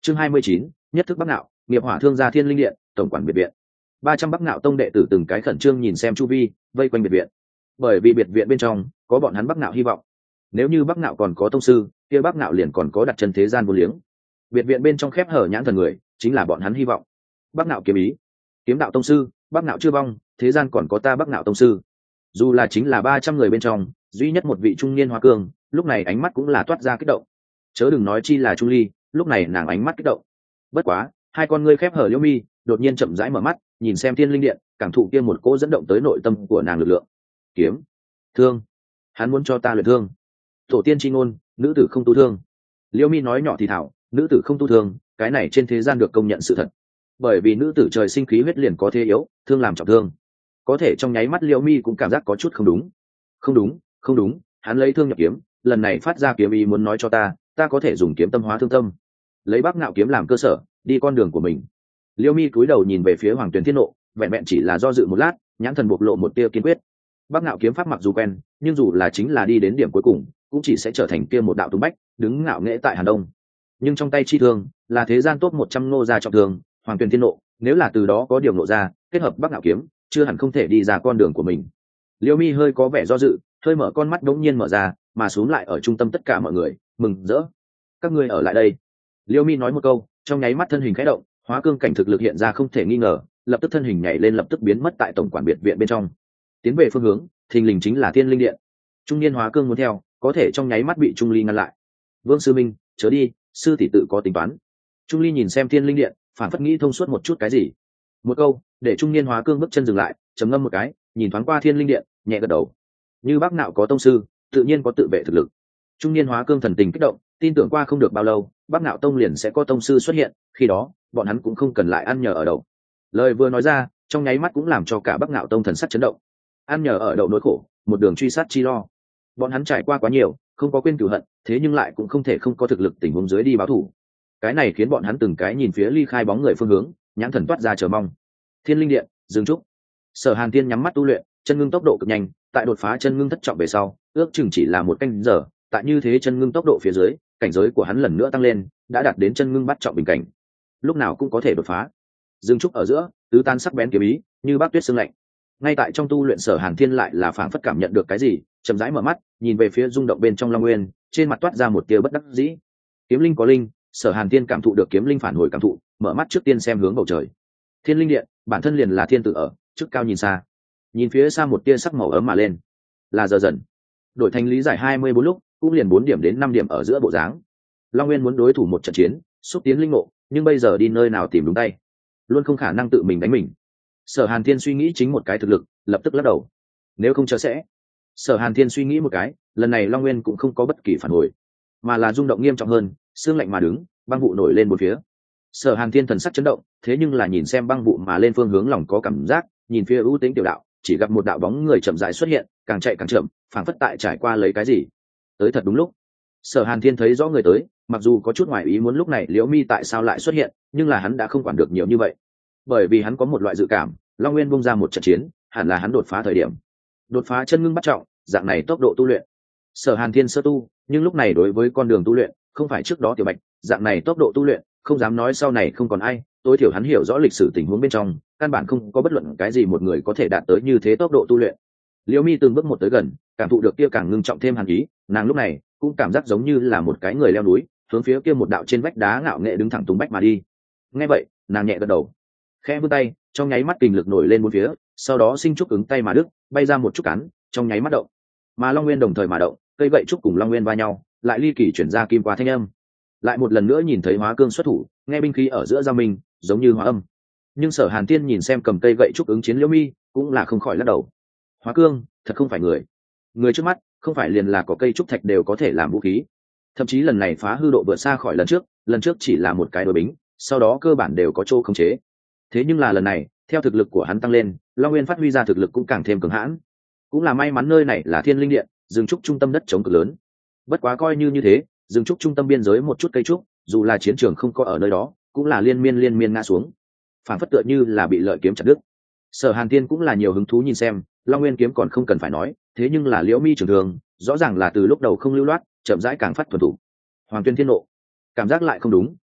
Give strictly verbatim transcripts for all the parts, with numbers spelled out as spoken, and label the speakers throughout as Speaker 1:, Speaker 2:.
Speaker 1: chương hai mươi chín, nhất thức bắc nạo, nghiệp hỏa thương gia thiên linh điện, tổng quản biệt viện. Ba trăm bắc nạo tông đệ tử từng cái khẩn trương nhìn xem chu vi, vây quanh biệt viện. Bởi vì biệt viện bên trong có bọn hắn bắc nạo hy vọng. Nếu như bắc nạo còn có tông sư, kia bắc nạo liền còn có đặt chân thế gian vô liếng. Biệt viện bên trong khép hở nhãn thần người, chính là bọn hắn hy vọng. Bắc nạo kiếm ý, kiếm đạo tông sư, bắc nạo chưa vong, thế gian còn có ta bắc nạo tông sư. Dù là chính là ba trăm người bên trong, duy nhất một vị trung niên hoa cương, lúc này ánh mắt cũng là toát ra kích động. Chớ đừng nói chi là Trung Ly, lúc này nàng ánh mắt kích động. Bất quá, hai con ngươi khép hở liễu mi, đột nhiên chậm rãi mở mắt, nhìn xem thiên linh điện, cảm thụ kia một cỗ dẫn động tới nội tâm của nàng lực lượng. Kiếm, thương, hắn muốn cho ta luyện thương. Tổ tiên chi ngôn, nữ tử không tu thương. Liễu mi nói nhỏ thì thảo, nữ tử không tu thương, cái này trên thế gian được công nhận sự thật. Bởi vì nữ tử trời sinh khí huyết liền có thế yếu, thương làm trọng thương. Có thể trong nháy mắt liễu mi cũng cảm giác có chút không đúng. Không đúng, không đúng, hắn lấy thương nhập kiếm, lần này phát ra kiếm ý muốn nói cho ta, ta có thể dùng kiếm tâm hóa thương tâm, lấy bắc ngạo kiếm làm cơ sở, đi con đường của mình. Liêu mi cúi đầu nhìn về phía Hoàng Tuyền Thiên Nộ, vẹn vẹn chỉ là do dự một lát, nhãn thần bộc lộ một tia kiên quyết. Bắc ngạo kiếm pháp mặc dù quen, nhưng dù là chính là đi đến điểm cuối cùng, cũng chỉ sẽ trở thành kia một đạo tung bách, đứng ngạo nghễ tại Hàn Đông. Nhưng trong tay chi thương, là thế gian top một trăm nô gia trọng thương, Hoàng Tuyền Thiên Nộ, nếu là từ đó có điều nộ ra, kết hợp bắc ngạo kiếm, chưa hẳn không thể đi ra con đường của mình. Liêu mi hơi có vẻ do dự, hơi mở con mắt đống nhiên mở ra, mà xuống lại ở trung tâm tất cả mọi người, mừng rỡ. Các ngươi ở lại đây. Liêu mi nói một câu, trong nháy mắt thân hình khẽ động, hóa cương cảnh thực lực hiện ra không thể nghi ngờ, lập tức thân hình nhảy lên lập tức biến mất tại tổng quản biệt viện bên trong, tiến về phương hướng thình lình chính là thiên linh điện. Trung niên hóa cương muốn theo, có thể trong nháy mắt bị Trung Ly ngăn lại. Vương sư minh, chớ đi, sư tỷ tự có tính toán. Trung Ly nhìn xem thiên linh điện, phản phất nghĩ thông suốt một chút cái gì. Một câu, để trung niên hóa cương bước chân dừng lại, trầm ngâm một cái, nhìn thoáng qua thiên linh điện, nhẹ gật đầu. Như bác nạo có tông sư, tự nhiên có tự vệ thực lực. Trung niên hóa cương thần tình kích động, tin tưởng qua không được bao lâu, bác nạo tông liền sẽ có tông sư xuất hiện, khi đó bọn hắn cũng không cần lại ăn nhờ ở đậu. Lời vừa nói ra, trong nháy mắt cũng làm cho cả bác nạo tông thần sắc chấn động. Ăn nhờ ở đậu nỗi khổ, một đường truy sát chi lo. Bọn hắn trải qua quá nhiều, không có quên cửu hận, thế nhưng lại cũng không thể không có thực lực tình huống dưới đi báo thù. Cái này khiến bọn hắn từng cái nhìn phía ly khai bóng người phương hướng, nhãn thần toát ra chờ mong. Thiên linh điện, Dương Trúc. Sở Hàn Tiên nhắm mắt tu luyện, chân ngưng tốc độ cực nhanh, tại đột phá chân ngưng thất trọng về sau, ước chừng chỉ là một canh giờ, tại như thế chân ngưng tốc độ phía dưới, cảnh giới của hắn lần nữa tăng lên, đã đạt đến chân ngưng bắt trọng bình cảnh. Lúc nào cũng có thể đột phá. Dương Trúc ở giữa, tứ tan sắc bén kiếm ý, như bác tuyết sương lạnh. Ngay tại trong tu luyện Sở Hàn Thiên lại là phảng phất cảm nhận được cái gì, chậm rãi mở mắt, nhìn về phía rung động bên trong Long Nguyên, trên mặt toát ra một tia bất đắc dĩ. Kiếm linh có linh, Sở Hàn Thiên cảm thụ được kiếm linh phản hồi cảm thụ, mở mắt trước tiên xem hướng bầu trời. Thiên linh điện, bản thân liền là thiên tử ở, trước cao nhìn xa. Nhìn phía xa một tia sắc màu ấm mà lên, là giờ dần. Đổi thành lý giải hai mươi bốn lúc, cũng liền bốn điểm đến năm điểm ở giữa bộ dáng. Long Nguyên muốn đối thủ một trận chiến, xúc tiến linh ngộ, nhưng bây giờ đi nơi nào tìm đúng tay, luôn không khả năng tự mình đánh mình. Sở Hàn Thiên suy nghĩ chính một cái thực lực, lập tức lắc đầu. Nếu không chờ sẽ. Sở Hàn Thiên suy nghĩ một cái, lần này Long Nguyên cũng không có bất kỳ phản hồi, mà là rung động nghiêm trọng hơn, xương lạnh mà đứng, băng vụ nổi lên bốn phía. Sở Hàn Thiên thần sắc chấn động, thế nhưng là nhìn xem băng vụ mà lên phương hướng lòng có cảm giác, nhìn phía ưu tĩnh tiểu đạo, chỉ gặp một đạo bóng người chậm rãi xuất hiện, càng chạy càng chậm, phảng phất tại trải qua lấy cái gì. Tới thật đúng lúc. Sở Hàn Thiên thấy rõ người tới, mặc dù có chút ngoài ý muốn lúc này Liễu Mi tại sao lại xuất hiện, nhưng là hắn đã không quản được nhiều như vậy, bởi vì hắn có một loại dự cảm, Long Nguyên bung ra một trận chiến, hẳn là hắn đột phá thời điểm. Đột phá chân ngưng bắt trọng, dạng này tốc độ tu luyện. Sở Hàn Thiên sơ tu, nhưng lúc này đối với con đường tu luyện, không phải trước đó tiểu bạch, dạng này tốc độ tu luyện, không dám nói sau này không còn ai, tối thiểu hắn hiểu rõ lịch sử tình huống bên trong, căn bản không có bất luận cái gì một người có thể đạt tới như thế tốc độ tu luyện. Liễu Mi từng bước một tới gần, cảm thụ được kia càng ngưng trọng thêm hàn ý, nàng lúc này cũng cảm giác giống như là một cái người leo núi, hướng phía kia một đạo trên vách đá ngạo nghệ đứng thẳng tung bách mà đi. Nghe vậy, nàng nhẹ gật đầu, khẽ vươn tay, trong nháy mắt kình lực nổi lên bốn phía, sau đó sinh trúc ứng tay mà đứt, bay ra một chút cắn, trong nháy mắt động. Mà Long Nguyên đồng thời mà động, cây gậy trúc cùng Long Nguyên va nhau, lại ly kỳ chuyển ra kim qua thanh âm. Lại một lần nữa nhìn thấy Hóa Cương xuất thủ, nghe binh khí ở giữa giao minh, giống như hóa âm. Nhưng Sở Hàn Tiên nhìn xem cầm cây gậy trúc ứng chiến Liễu Mi, cũng là không khỏi lắc đầu. Hóa Cương, thật không phải người. Người trước mắt, không phải liền là có cây trúc thạch đều có thể làm vũ khí. Thậm chí lần này phá hư độ vượt xa khỏi lần trước, lần trước chỉ là một cái đối bính, sau đó cơ bản đều có chỗ khống chế. Thế nhưng là lần này, theo thực lực của hắn tăng lên, Long Nguyên phát huy ra thực lực cũng càng thêm cường hãn. Cũng là may mắn nơi này là Thiên Linh Điện, rừng trúc trung tâm đất chống cực lớn. Bất quá coi như như thế, rừng trúc trung tâm biên giới một chút cây trúc, dù là chiến trường không có ở nơi đó, cũng là liên miên liên miên ngã xuống, phản phất tựa như là bị lợi kiếm chặt đứt. Sở Hàn Tiên cũng là nhiều hứng thú nhìn xem, Long Nguyên kiếm còn không cần phải nói, thế nhưng là Liễu Mi trường thường, rõ ràng là từ lúc đầu không lưu loát, chậm rãi càng phát thuần thủ. Hoàng Tuyên Thiên Nộ, cảm giác lại không đúng,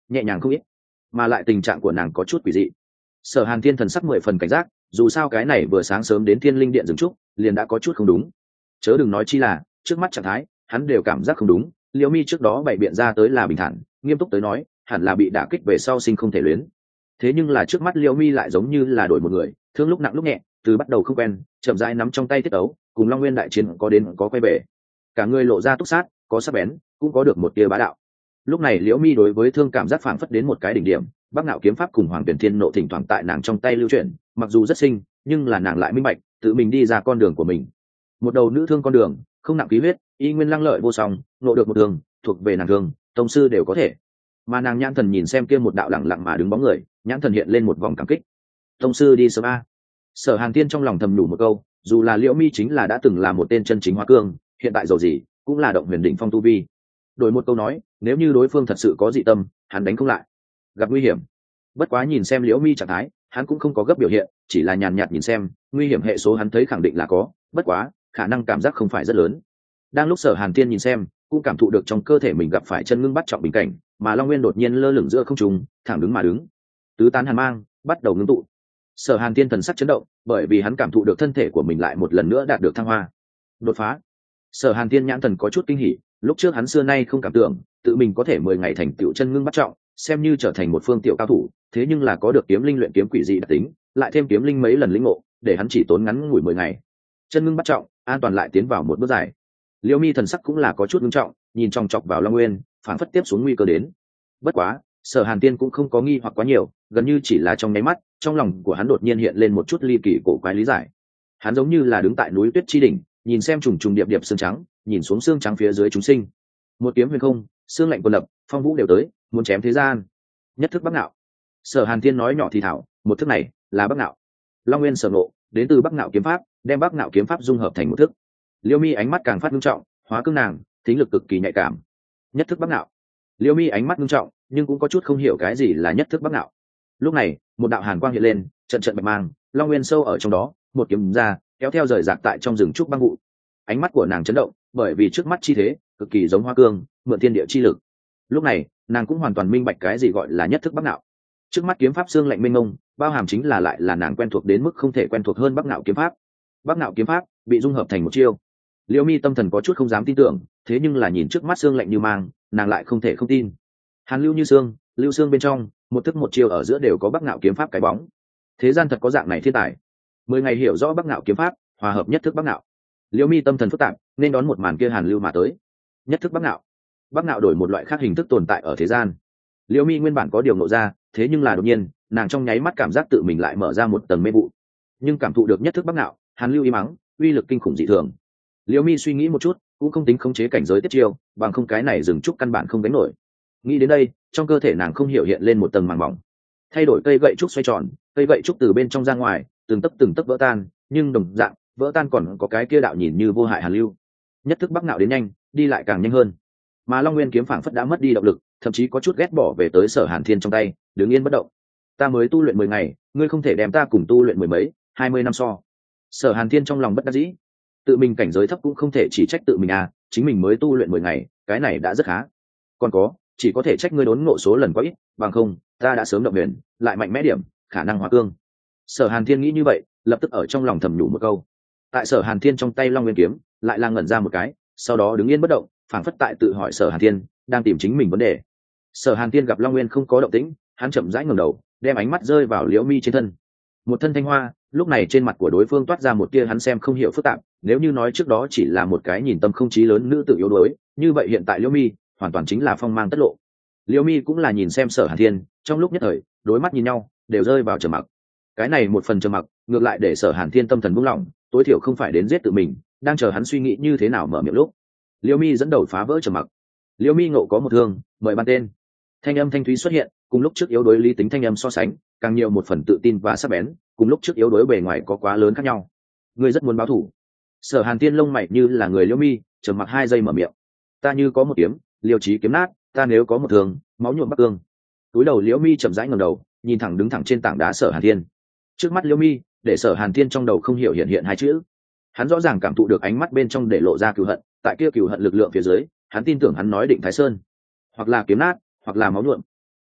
Speaker 1: nhẹ nhàng không ít, mà lại tình trạng của nàng có chút quỷ dị. Sở Hàn Thiên thần sắc mười phần cảnh giác, dù sao cái này vừa sáng sớm đến Thiên Linh Điện dừng trúc, liền đã có chút không đúng. Chớ đừng nói chi là trước mắt trạng thái, hắn đều cảm giác không đúng. Liễu Mi trước đó bày biện ra tới là bình thản, nghiêm túc tới nói, hẳn là bị đả kích về sau sinh không thể luyến. Thế nhưng là trước mắt Liễu Mi lại giống như là đổi một người, thương lúc nặng lúc nhẹ, từ bắt đầu không quen, chậm rãi nắm trong tay tiết ấu, cùng Long Nguyên đại chiến có đến có quay về. Cả người lộ ra túc sát, có sắc bén, cũng có được một tia bá đạo. Lúc này Liễu Mi đối với thương cảm giác phảng phất đến một cái đỉnh điểm, Bắc Nạo kiếm pháp cùng Hoàng Tuyển Thiên nộ thỉnh thoảng tại nàng trong tay lưu chuyển, mặc dù rất sinh, nhưng là nàng lại minh bạch, tự mình đi ra con đường của mình. Một đầu nữ thương con đường, không nặng khí huyết, y nguyên lăng lợi vô song, nộ được một đường, thuộc về nàng thương, tông sư đều có thể. Mà nàng nhãn thần nhìn xem kia một đạo lặng lặng mà đứng bóng người, nhãn thần hiện lên một vòng cảm kích. Tông sư đi sớm a. Sở Hàn Thiên trong lòng thầm nhủ một câu, dù là Liễu Mi chính là đã từng là một tên chân chính hóa cương, hiện tại dầu gì cũng là động huyền đỉnh phong tu vi. Đổi một câu nói, nếu như đối phương thật sự có dị tâm, hắn đánh không lại, gặp nguy hiểm. Bất quá nhìn xem Liễu Mi trạng thái, hắn cũng không có gấp biểu hiện, chỉ là nhàn nhạt nhìn xem, nguy hiểm hệ số hắn thấy khẳng định là có, bất quá khả năng cảm giác không phải rất lớn. Đang lúc Sở Hàn Thiên nhìn xem, cũng cảm thụ được trong cơ thể mình gặp phải chân ngưng bắt trọng bình cảnh, mà Long Nguyên đột nhiên lơ lửng giữa không trung, thẳng đứng mà đứng, tứ tán hàn mang bắt đầu ngưng tụ. Sở Hàn Thiên thần sắc chấn động, bởi vì hắn cảm thụ được thân thể của mình lại một lần nữa đạt được thăng hoa, đột phá. Sở Hàn Thiên nhãn thần có chút kinh hỉ, lúc trước hắn xưa nay không cảm tưởng tự mình có thể mười ngày thành tựu chân ngưng bắt trọng, xem như trở thành một phương tiểu cao thủ, thế nhưng là có được kiếm linh luyện kiếm quỷ dị đặc tính, lại thêm kiếm linh mấy lần lĩnh ngộ, để hắn chỉ tốn ngắn ngủi mười ngày, chân ngưng bắt trọng, an toàn lại tiến vào một bước dài. Liễu Mi thần sắc cũng là có chút nghiêm trọng, nhìn chòng chọc vào Long Nguyên, phản phất tiếp xuống nguy cơ đến. Bất quá, Sở Hàn Tiên cũng không có nghi hoặc quá nhiều, gần như chỉ là trong nháy mắt, trong lòng của hắn đột nhiên hiện lên một chút ly kỳ cổ quái lý giải. Hắn giống như là đứng tại núi tuyết chi đỉnh, nhìn xem trùng trùng điệp điệp xương trắng, nhìn xuống xương trắng phía dưới chúng sinh. Một kiếm huyền không, xương lạnh quần lập, phong vũ đều tới, muốn chém thế gian. Nhất thức Bắc Nạo. Sở Hàn Tiên nói nhỏ thì thảo, một thức này là Bắc Nạo. Long Nguyên sở ngộ, đến từ Bắc Nạo kiếm pháp, đem Bắc Nạo kiếm pháp dung hợp thành một thức. Liễu Mi ánh mắt càng phát nghiêm trọng, hóa cương nàng, thính lực cực kỳ nhạy cảm. Nhất thức Bắc Nạo. Liễu Mi ánh mắt nghiêm trọng, nhưng cũng có chút không hiểu cái gì là nhất thức Bắc Nạo. Lúc này, một đạo hàn quang hiện lên, trận trận bạch mang, Long Nguyên sâu ở trong đó, một kiếm ra, kéo theo rời rạc tại trong rừng trúc băng vụ. Ánh mắt của nàng chấn động, bởi vì trước mắt chi thế cực kỳ giống hoa cương, mượn thiên địa chi lực. Lúc này, nàng cũng hoàn toàn minh bạch cái gì gọi là nhất thức Bắc Nạo. Trước mắt kiếm pháp xương lạnh mênh mông, bao hàm chính là lại là nàng quen thuộc đến mức không thể quen thuộc hơn Bắc Nạo kiếm pháp. Bắc Nạo kiếm pháp bị dung hợp thành một chiêu. Liễu Mi tâm thần có chút không dám tin tưởng, thế nhưng là nhìn trước mắt xương lạnh như mang, nàng lại không thể không tin. Hàn lưu như xương, lưu xương bên trong, một thức một chiêu ở giữa đều có Bắc Nạo kiếm pháp cái bóng. Thế gian thật có dạng này thiên tài. Mười ngày hiểu rõ Bắc Nạo kiếm pháp, hòa hợp nhất thức Bắc Nạo. Liễu Mi tâm thần phức tạp, nên đón một màn kia hàn lưu mà tới. Nhất thức Bắc Nạo. Bắc Nạo đổi một loại khác hình thức tồn tại ở thế gian. Liễu Mi nguyên bản có điều ngộ ra, thế nhưng là đột nhiên, nàng trong nháy mắt cảm giác tự mình lại mở ra một tầng mê vụ. Nhưng cảm thụ được nhất thức Bắc Nạo, hàn lưu im mắng, uy lực kinh khủng dị thường. Liễu Mi suy nghĩ một chút, cũng không tính khống chế cảnh giới tiết chiêu, bằng không cái này dừng trúc căn bản không đánh nổi. Nghĩ đến đây, trong cơ thể nàng không hiểu hiện lên một tầng màng mỏng. Thay đổi cây gậy trúc xoay tròn, cây gậy trúc từ bên trong ra ngoài, từng tấc từng tấc vỡ tan, nhưng đồng dạng, vỡ tan còn có cái kia đạo nhìn như vô hại hàn lưu. Nhất thức Bắc Nạo đến nhanh, đi lại càng nhanh hơn. Mà Long Nguyên kiếm phảng phất đã mất đi động lực, thậm chí có chút ghét bỏ về tới Sở Hàn Thiên trong tay, đứng yên bất động. Ta mới tu luyện mười ngày, ngươi không thể đem ta cùng tu luyện mười mấy, hai mươi năm so. Sở Hàn Thiên trong lòng bất đắc dĩ, tự mình cảnh giới thấp cũng không thể chỉ trách tự mình à, chính mình mới tu luyện mười ngày, cái này đã rất khá. Còn có, chỉ có thể trách ngươi đốn ngộ số lần quá ít, bằng không, ta đã sớm động huyền, lại mạnh mẽ điểm, khả năng hóa cương. Sở Hàn Thiên nghĩ như vậy, lập tức ở trong lòng thầm nhủ một câu. Tại Sở Hàn Thiên trong tay Long Nguyên kiếm, lại là ngẩn ra một cái, sau đó đứng yên bất động, phảng phất tại tự hỏi Sở Hàn Thiên đang tìm chính mình vấn đề. Sở Hàn Thiên gặp Long Nguyên không có động tĩnh, hắn chậm rãi ngẩng đầu, đem ánh mắt rơi vào Liễu Mi trên thân. Một thân thanh hoa, lúc này trên mặt của đối phương toát ra một tia hắn xem không hiểu phức tạp, nếu như nói trước đó chỉ là một cái nhìn tâm không chí lớn nữ tự yếu đuối, như vậy hiện tại Liễu Mi hoàn toàn chính là phong mang tất lộ. Liễu Mi cũng là nhìn xem Sở Hàn Thiên, trong lúc nhất thời, đối mắt nhìn nhau, đều rơi vào trầm mặc. Cái này một phần trầm mặc, ngược lại để Sở Hàn Thiên tâm thần buông lỏng, tối thiểu không phải đến giết tự mình, đang chờ hắn suy nghĩ như thế nào mở miệng lúc. Liễu Mi dẫn đầu phá vỡ trầm mặc. Liễu Mi ngộ có một thương, mời ban tên. Thanh âm thanh thúy xuất hiện, cùng lúc trước yếu đuối lý tính thanh âm so sánh, càng nhiều một phần tự tin và sắc bén, cùng lúc trước yếu đuối bề ngoài có quá lớn khác nhau. Ngươi rất muốn báo thù. Sở Hàn Thiên lông mày như là người Liễu Mi, trầm mặc hai giây mở miệng. Ta như có một kiếm, liều chí kiếm nát, ta nếu có một thương, máu nhuộm bắc cương. Túi đầu Liễu Mi chậm rãi ngẩng đầu, nhìn thẳng đứng thẳng trên tảng đá Sở Hàn Thiên. Trước mắt Liễu Mi, để Sở Hàn Thiên trong đầu không hiểu hiện hiện hai chữ. Hắn rõ ràng cảm thụ được ánh mắt bên trong để lộ ra cừu hận, tại kia cừu hận lực lượng phía dưới, hắn tin tưởng hắn nói Định Thái Sơn, hoặc là kiếm nát, hoặc là máu nhuộm.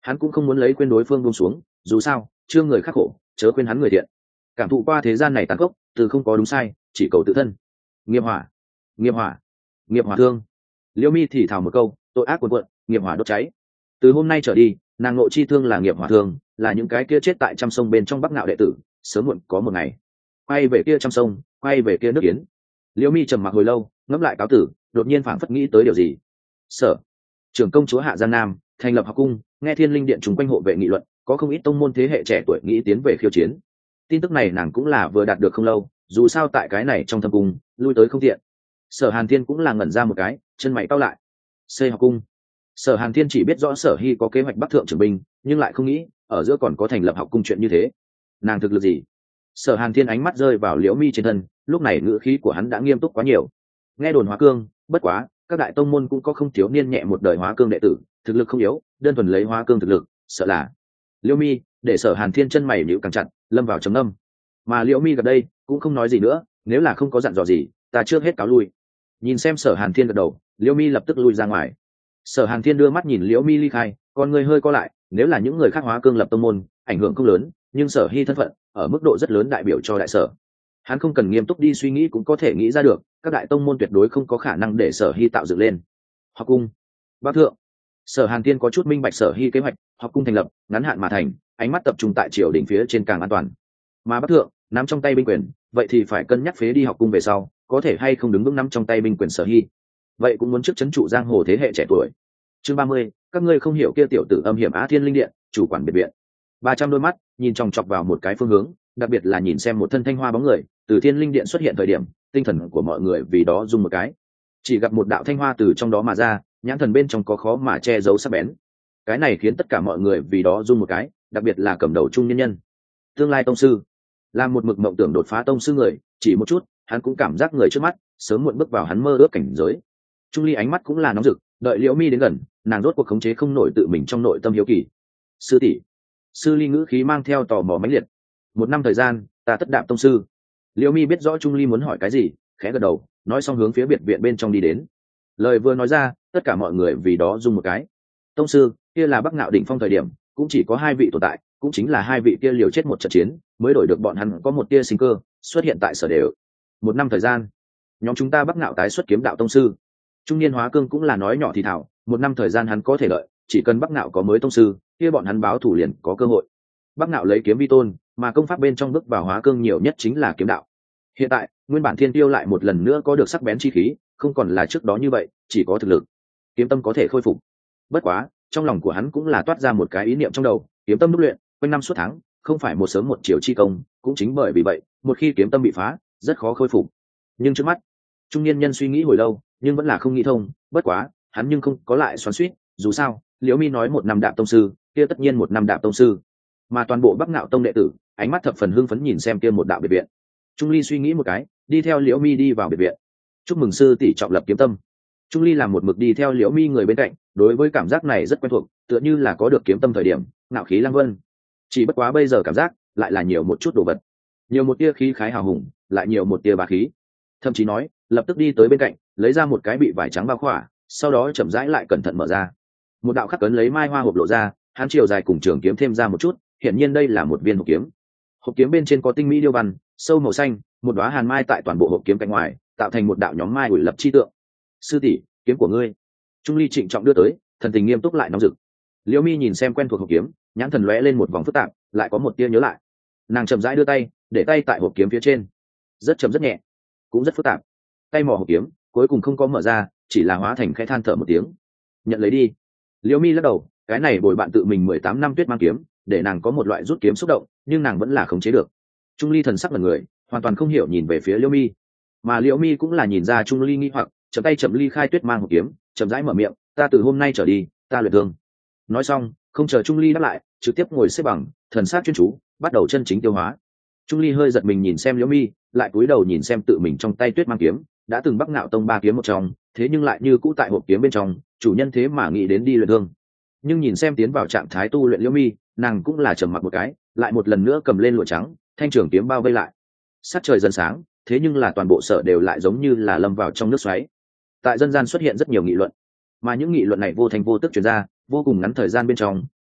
Speaker 1: hắn cũng không muốn lấy khuyên đối phương buông xuống, dù sao chưa người khắc khổ chớ khuyên hắn người thiện. Cảm thụ qua thế gian này tàn khốc, từ không có đúng sai, chỉ cầu tự thân. Nghiệp hỏa, nghiệp hỏa, nghiệp hỏa thương. Liễu Mi thì thào một câu, tội ác cuồn cuộn, nghiệp hỏa đốt cháy. Từ hôm nay trở đi, nàng nội chi thương là nghiệp hỏa thương, là những cái kia chết tại trăm sông bên trong Bắc Ngạo đệ tử, sớm muộn có một ngày quay về kia trăm sông, quay về kia nước Yến. Liễu Mi trầm mặc hồi lâu, ngẫm lại cáo tử, đột nhiên phảng phất nghĩ tới điều gì. Sở trưởng công chúa Hạ Giang Nam thành lập học cung, nghe Thiên Linh Điện chúng quanh hộ vệ nghị luận, có không ít tông môn thế hệ trẻ tuổi nghĩ tiến về khiêu chiến. Tin tức này nàng cũng là vừa đạt được không lâu, dù sao tại cái này trong thâm cung lui tới không tiện. Sở Hàn Thiên cũng là ngẩn ra một cái, chân mày cau lại. Xây học cung. Sở Hàn Thiên chỉ biết rõ Sở Hy có kế hoạch bắc thượng trưởng binh, nhưng lại không nghĩ ở giữa còn có thành lập học cung chuyện như thế. Nàng thực lực gì? Sở Hàn Thiên ánh mắt rơi vào Liễu Mi trên thân, lúc này ngữ khí của hắn đã nghiêm túc quá nhiều. Nghe đồn hóa cương, bất quá các đại tông môn cũng có không thiếu niên nhẹ một đời hóa cương đệ tử, thực lực không yếu, đơn thuần lấy hóa cương thực lực, sợ là Liễu Mi để Sở Hàn Thiên chân mày nhíu càng chặt, lâm vào trầm ngâm. Mà Liễu Mi gặp đây cũng không nói gì nữa, nếu là không có dặn dò gì, ta trước hết cáo lui. Nhìn xem Sở Hàn Thiên gật đầu, Liễu Mi lập tức lui ra ngoài. Sở Hàn Thiên đưa mắt nhìn Liễu Mi ly khai, con người hơi co lại, nếu là những người khác hóa cương lập tông môn, ảnh hưởng không lớn, nhưng Sở Hy thân phận ở mức độ rất lớn đại biểu cho đại sở. Hắn không cần nghiêm túc đi suy nghĩ cũng có thể nghĩ ra được, các đại tông môn tuyệt đối không có khả năng để Sở Hy tạo dựng lên. Học cung. Bắc thượng. Sở Hàn Thiên có chút minh bạch Sở Hy kế hoạch, học cung thành lập, ngắn hạn mà thành, ánh mắt tập trung tại triều đỉnh phía trên càng an toàn. Mà Bắc thượng, nắm trong tay binh quyền, vậy thì phải cân nhắc phế đi học cung về sau, có thể hay không đứng vững nắm trong tay binh quyền Sở Hy. Vậy cũng muốn trước trấn trụ giang hồ thế hệ trẻ tuổi. Chương ba mươi, các ngươi không hiểu kia tiểu tử âm hiểm Á Thiên Linh Điện, chủ quản biệt viện. ba trăm đôi mắt nhìn chòng chọc vào một cái phương hướng, đặc biệt là nhìn xem một thân thanh hoa bóng người từ Thiên Linh Điện xuất hiện thời điểm, tinh thần của mọi người vì đó rung một cái. Chỉ gặp một đạo thanh hoa từ trong đó mà ra, nhãn thần bên trong có khó mà che giấu sắc bén. Cái này khiến tất cả mọi người vì đó rung một cái, đặc biệt là cầm đầu trung nhân nhân. Tương lai tông sư, làm một mực mộng tưởng đột phá tông sư người, chỉ một chút, hắn cũng cảm giác người trước mắt sớm muộn bước vào hắn mơ ước cảnh giới. Trung Ly ánh mắt cũng là nóng rực, đợi Liễu Mi đến gần, nàng rốt cuộc khống chế không nổi tự mình trong nội tâm hiếu kỳ. Sư tỷ. Sư Ly ngữ khí mang theo tò mò mãnh liệt. Một năm thời gian, ta tất đạp tông sư. Liễu Mi biết rõ Trung Ly muốn hỏi cái gì, khẽ gật đầu, nói xong hướng phía biệt viện bên trong đi đến. Lời vừa nói ra, tất cả mọi người vì đó rung một cái. Tông sư, kia là Bắc Ngạo đỉnh phong thời điểm, cũng chỉ có hai vị tồn tại, cũng chính là hai vị kia liều chết một trận chiến, mới đổi được bọn hắn có một tia sinh cơ, xuất hiện tại sở đều. Một năm thời gian, nhóm chúng ta Bắc Ngạo tái xuất kiếm đạo tông sư. Trung niên hóa cương cũng là nói nhỏ thì thảo, một năm thời gian hắn có thể lợi, chỉ cần Bắc Ngạo có mới tông sư, kia bọn hắn báo thủ liền có cơ hội. Bắc Ngạo lấy kiếm vi tôn, mà công pháp bên trong bước vào hóa cương nhiều nhất chính là kiếm đạo. Hiện tại, nguyên bản Thiên Tiêu lại một lần nữa có được sắc bén chi khí, không còn là trước đó như vậy, chỉ có thực lực, kiếm tâm có thể khôi phục. Bất quá, trong lòng của hắn cũng là toát ra một cái ý niệm trong đầu, kiếm tâm đúc luyện, quanh năm suốt tháng, không phải một sớm một chiều chi công, cũng chính bởi vì vậy, một khi kiếm tâm bị phá, rất khó khôi phục. Nhưng trước mắt, trung niên nhân suy nghĩ hồi lâu, nhưng vẫn là không nghĩ thông, bất quá, hắn nhưng không có lại xoắn xuýt, dù sao, Liễu Mi nói một năm đạp tông sư, kia tất nhiên một năm đạp tông sư. Mà toàn bộ Bắc Ngạo tông đệ tử, ánh mắt thập phần hưng phấn nhìn xem kia một đạo biệt viện. Trung Ly suy nghĩ một cái, đi theo Liễu Mi đi vào biệt viện. Chúc mừng sư tỷ trọng lập kiếm tâm. Trung Ly làm một mực đi theo Liễu Mi người bên cạnh, đối với cảm giác này rất quen thuộc, tựa như là có được kiếm tâm thời điểm, ngạo khí lăng vân. Chỉ bất quá bây giờ cảm giác lại là nhiều một chút đồ vật, nhiều một tia khí khái hào hùng, lại nhiều một tia bá khí. Thậm chí nói, lập tức đi tới bên cạnh, lấy ra một cái bị vải trắng bao khỏa, sau đó chậm rãi lại cẩn thận mở ra. Một đạo khắc cấn lấy mai hoa hộp lộ ra, hắn chiều dài cùng trường kiếm thêm ra một chút, hiển nhiên đây là một viên hộp kiếm. Hộp kiếm bên trên có tinh mỹ điêu văn, sâu màu xanh, một đóa hàn mai tại toàn bộ hộp kiếm cạnh ngoài, tạo thành một đạo nhóm mai ủi lập chi tượng. Sư tỷ, kiếm của ngươi. Trung Ly trịnh trọng đưa tới, thần tình nghiêm túc lại nóng rực. Liễu Mi nhìn xem quen thuộc hộp kiếm, nhãn thần lóe lên một vòng phức tạp, lại có một tia nhớ lại. Nàng chậm rãi đưa tay, để tay tại hộp kiếm phía trên, rất chậm rất nhẹ, cũng rất phức tạp. Tay mò hộp kiếm, cuối cùng không có mở ra, chỉ là hóa thành khẽ than thở một tiếng. Nhận lấy đi. Liễu Mi lắc đầu, cái này bồi bạn tự mình mười tám năm tuyết mang kiếm, để nàng có một loại rút kiếm xúc động, nhưng nàng vẫn là khống chế được. Trung Ly thần sắc là người, hoàn toàn không hiểu nhìn về phía Liễu Mi, mà Liễu Mi cũng là nhìn ra Trung Ly nghi hoặc, chậm tay chậm ly khai tuyết mang hộp kiếm, chậm rãi mở miệng, ta từ hôm nay trở đi, ta luyện thương. Nói xong, không chờ Trung Ly đáp lại, trực tiếp ngồi xếp bằng, thần sắc chuyên chú, bắt đầu chân chính tiêu hóa. Trung Ly hơi giật mình nhìn xem Liễu Mi, lại cúi đầu nhìn xem tự mình trong tay tuyết mang kiếm, đã từng Bắc Ngạo tông ba kiếm một trong, thế nhưng lại như cũ tại hộp kiếm bên trong, chủ nhân thế mà nghĩ đến đi luyện thương. Nhưng nhìn xem tiến vào trạng thái tu luyện Liễu Mi, nàng cũng là trầm mặc một cái, lại một lần nữa cầm lên lụa trắng, thanh trường kiếm bao vây lại. Sát trời dần sáng, thế nhưng là toàn bộ sở đều lại giống như là lâm vào trong nước xoáy. Tại dân gian xuất hiện rất nhiều nghị luận, mà những nghị luận này vô thành vô tức truyền ra, vô cùng ngắn thời gian bên trong,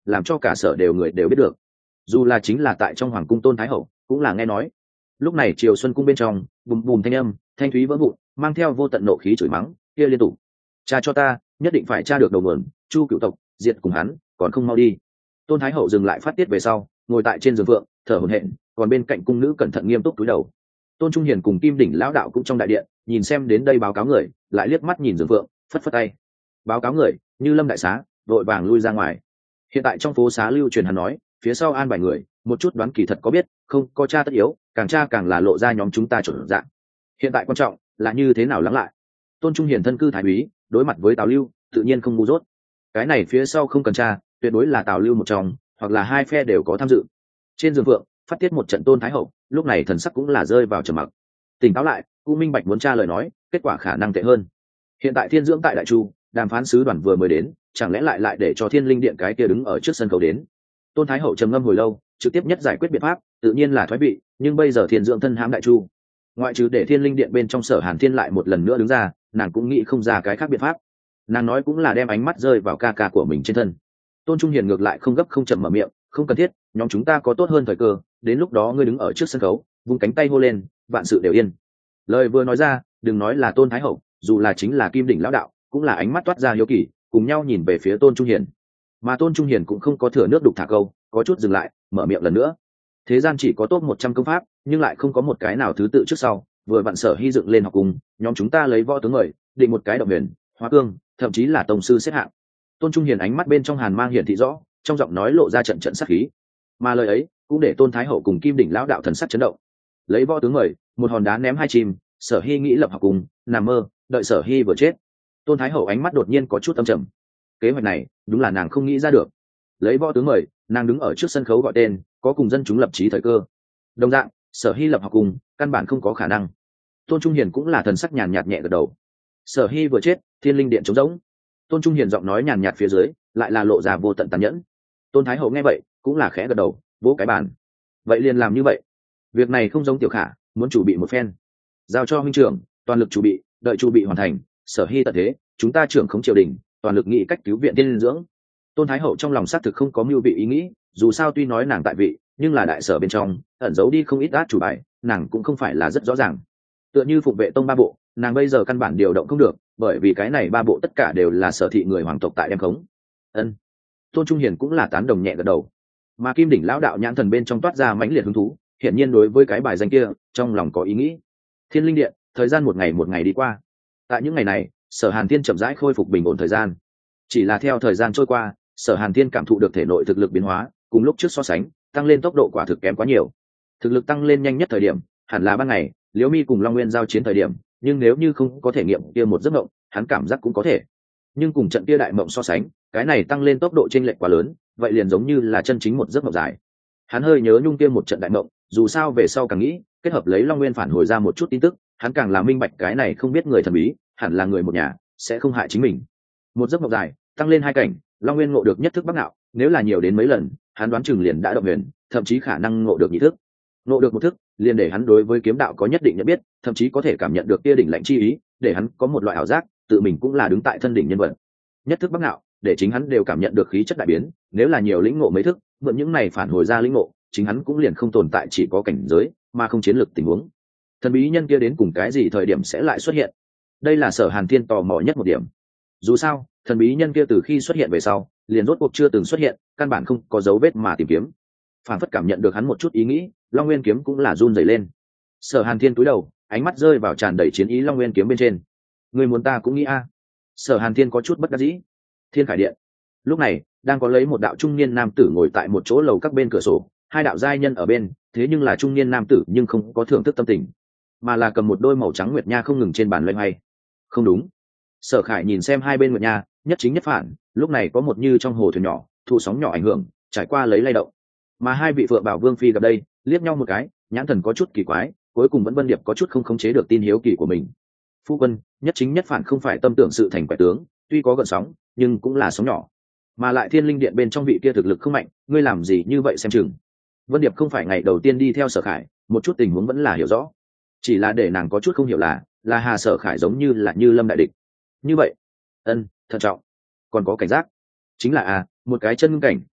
Speaker 1: làm cho cả sở đều người đều biết được. Dù là chính là tại trong hoàng cung tôn thái hậu cũng là nghe nói. Lúc này triều xuân cung bên trong bùm bùm thanh âm, thanh thúy vỡ vụn, mang theo vô tận nộ khí chửi mắng kia liên tục. Cha cho ta, nhất định phải tra được đầu nguồn, Chu cựu tộc diệt cùng hắn, còn không mau đi. Tôn thái hậu dừng lại phát tiết về sau, ngồi tại trên giường vượng thở hổn hển, còn bên cạnh cung nữ cẩn thận nghiêm túc cúi đầu. Tôn Trung Hiền cùng Kim Đỉnh lão đạo cũng trong đại điện, nhìn xem đến đây báo cáo người, lại liếc mắt nhìn giường vượng, phất phất tay. Báo cáo người, Như Lâm đại xá, vội vàng lui ra ngoài. Hiện tại trong phố xá lưu truyền hắn nói, phía sau an bài người, một chút đoán kỳ thật có biết, không có cha tất yếu, càng cha càng là lộ ra nhóm chúng ta chuẩn dạng. Hiện tại quan trọng là như thế nào lắng lại. Tôn Trung Hiền thân cư thái úy, đối mặt với Tào Lưu, tự nhiên không ngu dốt. Cái này phía sau không cần tra, tuyệt đối là Tào Lưu một trong, hoặc là hai phe đều có tham dự. Trên giường vượng, phát tiết một trận Tôn Thái hậu, lúc này thần sắc cũng là rơi vào trầm mặc. Tỉnh táo lại, Cụ Minh Bạch muốn tra lời nói, kết quả khả năng tệ hơn. Hiện tại Thiên Dưỡng tại Đại Chu, đàm phán sứ đoàn vừa mới đến, chẳng lẽ lại lại để cho Thiên Linh Điện cái kia đứng ở trước sân khấu đến. Tôn Thái hậu trầm ngâm hồi lâu, trực tiếp nhất giải quyết biện pháp, tự nhiên là thoái vị, nhưng bây giờ Thiên Dưỡng thân hãm Đại Chu, ngoại trừ để Thiên Linh Điện bên trong Sở Hàn Thiên lại một lần nữa đứng ra, nàng cũng nghĩ không ra cái khác biện pháp. Nàng nói cũng là đem ánh mắt rơi vào ca ca của mình trên thân. Tôn Trung Hiền ngược lại không gấp không chậm mở miệng, không cần thiết, nhóm chúng ta có tốt hơn thời cơ, đến lúc đó ngươi đứng ở trước sân khấu, vung cánh tay hô lên, vạn sự đều yên. Lời vừa nói ra, đừng nói là Tôn Thái hậu, dù là chính là Kim Đỉnh lão đạo, cũng là ánh mắt toát ra hiếu kỳ, cùng nhau nhìn về phía Tôn Trung Hiền. Mà Tôn Trung Hiền cũng không có thừa nước đục thả câu, có chút dừng lại, mở miệng lần nữa. Thế gian chỉ có top một trăm công pháp, nhưng lại không có một cái nào thứ tự trước sau, vừa vặn Sở Hy dựng lên học cùng, nhóm chúng ta lấy võ tướng người, định một cái động huyền, hóa cương, thậm chí là tông sư xếp hạng. Tôn Trung Hiền ánh mắt bên trong hàn mang hiển thị rõ, trong giọng nói lộ ra trận trận sát khí. Mà lời ấy cũng để Tôn Thái hậu cùng Kim Đỉnh lão đạo thần sắc chấn động. Lấy võ tướng người, một hòn đá ném hai chim, Sở Hy nghĩ lập học cùng, nằm mơ, đợi Sở Hy vừa chết. Tôn Thái hậu ánh mắt đột nhiên có chút âm trầm. Kế hoạch này, đúng là nàng không nghĩ ra được. Lấy võ tướng người, nàng đứng ở trước sân khấu gọi tên, có cùng dân chúng lập trí thời cơ. Đồng dạng, Sở Hy lập học cùng, căn bản không có khả năng. Tôn Trung Hiền cũng là thần sắc nhàn nhạt nhẹ gật đầu. Sở Hy vừa chết, Thiên Linh Điện trống rỗng. Tôn Trung Hiền giọng nói nhàn nhạt phía dưới, lại là lộ ra vô tận tàn nhẫn. Tôn Thái hậu nghe vậy, cũng là khẽ gật đầu, vỗ cái bàn. Vậy liền làm như vậy. Việc này không giống Tiểu Khả, muốn chủ bị một phen, giao cho huynh trưởng, toàn lực chủ bị, đợi chủ bị hoàn thành, Sở Hy tận thế, chúng ta trưởng khống triều đình, toàn lực nghĩ cách cứu viện tiên dưỡng. Tôn Thái hậu trong lòng xác thực không có mưu vị ý nghĩ, dù sao tuy nói nàng tại vị, nhưng là đại sở bên trong ẩn giấu đi không ít át chủ bài, nàng cũng không phải là rất rõ ràng. Tựa như Phụng Vệ Tông ba bộ, nàng bây giờ căn bản điều động không được, bởi vì cái này ba bộ tất cả đều là Sở thị người hoàng tộc tại đem khống. Ân. Tôn Trung Hiền cũng là tán đồng nhẹ gật đầu. Mà Kim Đỉnh lão đạo nhãn thần bên trong toát ra mãnh liệt hứng thú, hiển nhiên đối với cái bài danh kia, trong lòng có ý nghĩ. Thiên Linh Điện, thời gian một ngày một ngày đi qua. Tại những ngày này, Sở Hàn Thiên chậm rãi khôi phục bình ổn thời gian. Chỉ là theo thời gian trôi qua, Sở Hàn Thiên cảm thụ được thể nội thực lực biến hóa, cùng lúc trước so sánh, tăng lên tốc độ quả thực kém quá nhiều. Thực lực tăng lên nhanh nhất thời điểm, hẳn là ban ngày, Liễu Mi cùng Long Nguyên giao chiến thời điểm, nhưng nếu như không có thể nghiệm kia một giấc mộng, hắn cảm giác cũng có thể. Nhưng cùng trận kia đại mộng so sánh, cái này tăng lên tốc độ chênh lệch quá lớn, vậy liền giống như là chân chính một giấc mộng dài. Hắn hơi nhớ nhung kia một trận đại mộng, dù sao về sau càng nghĩ, kết hợp lấy Long Nguyên phản hồi ra một chút tin tức, hắn càng là minh bạch cái này không biết người thần bí, hẳn là người một nhà, sẽ không hại chính mình. Một giấc mộng dài, tăng lên hai cảnh, Long Nguyên ngộ được nhất thức Bắc Ngạo, nếu là nhiều đến mấy lần, hắn đoán chừng liền đã động huyền, thậm chí khả năng ngộ được nhị thức. Ngộ được một thức, liền để hắn đối với kiếm đạo có nhất định nhận biết, thậm chí có thể cảm nhận được kia đỉnh lạnh chi ý, để hắn có một loại ảo giác, tự mình cũng là đứng tại thân đỉnh nhân vật. Nhất thức Bắc Ngạo, để chính hắn đều cảm nhận được khí chất đại biến, nếu là nhiều lĩnh ngộ mấy thức, mượn những này phản hồi ra lĩnh ngộ, chính hắn cũng liền không tồn tại chỉ có cảnh giới, mà không chiến lược tình huống. Thần bí nhân kia đến cùng cái gì thời điểm sẽ lại xuất hiện? Đây là Sở Hàn Thiên tò mò nhất một điểm. Dù sao, thần bí nhân kia từ khi xuất hiện về sau, liền rốt cuộc chưa từng xuất hiện, căn bản không có dấu vết mà tìm kiếm. Phản phất cảm nhận được hắn một chút ý nghĩ, Long Nguyên kiếm cũng là run rẩy lên. Sở Hàn Thiên cúi đầu, ánh mắt rơi vào tràn đầy chiến ý Long Nguyên kiếm bên trên. Người muốn ta cũng nghĩ a. Sở Hàn Thiên có chút bất đắc dĩ. Thiên Khải Điện. Lúc này, đang có lấy một đạo trung niên nam tử ngồi tại một chỗ lầu các bên cửa sổ, hai đạo giai nhân ở bên, thế nhưng là trung niên nam tử nhưng không có thưởng thức tâm tình, mà là cầm một đôi màu trắng nguyệt nha không ngừng trên bàn loay hoay. Không đúng. Sở Khải nhìn xem hai bên nguyệt nha, nhất chính nhất phản, lúc này có một như trong hồ thuyền nhỏ, thụ sóng nhỏ ảnh hưởng, trải qua lấy lay động. Mà hai vị Phượng Bảo Vương phi gặp đây, liếc nhau một cái, nhãn thần có chút kỳ quái, cuối cùng vẫn Vân Điệp có chút không khống chế được tin hiếu kỳ của mình. Phu quân, nhất chính nhất phản không phải tâm tưởng sự thành quẻ tướng, tuy có gợn sóng, nhưng cũng là sóng nhỏ. Mà lại Thiên Linh Điện bên trong vị kia thực lực không mạnh, ngươi làm gì như vậy xem chừng. Vân Điệp không phải ngày đầu tiên đi theo Sở Khải, một chút tình huống vẫn là hiểu rõ. Chỉ là để nàng có chút không hiểu là, là Hà Sở Khải giống như là Như Lâm đại địch. Như vậy, ân, thận trọng, còn có cảnh giác. Chính là à, một cái chân ngưng cảnh,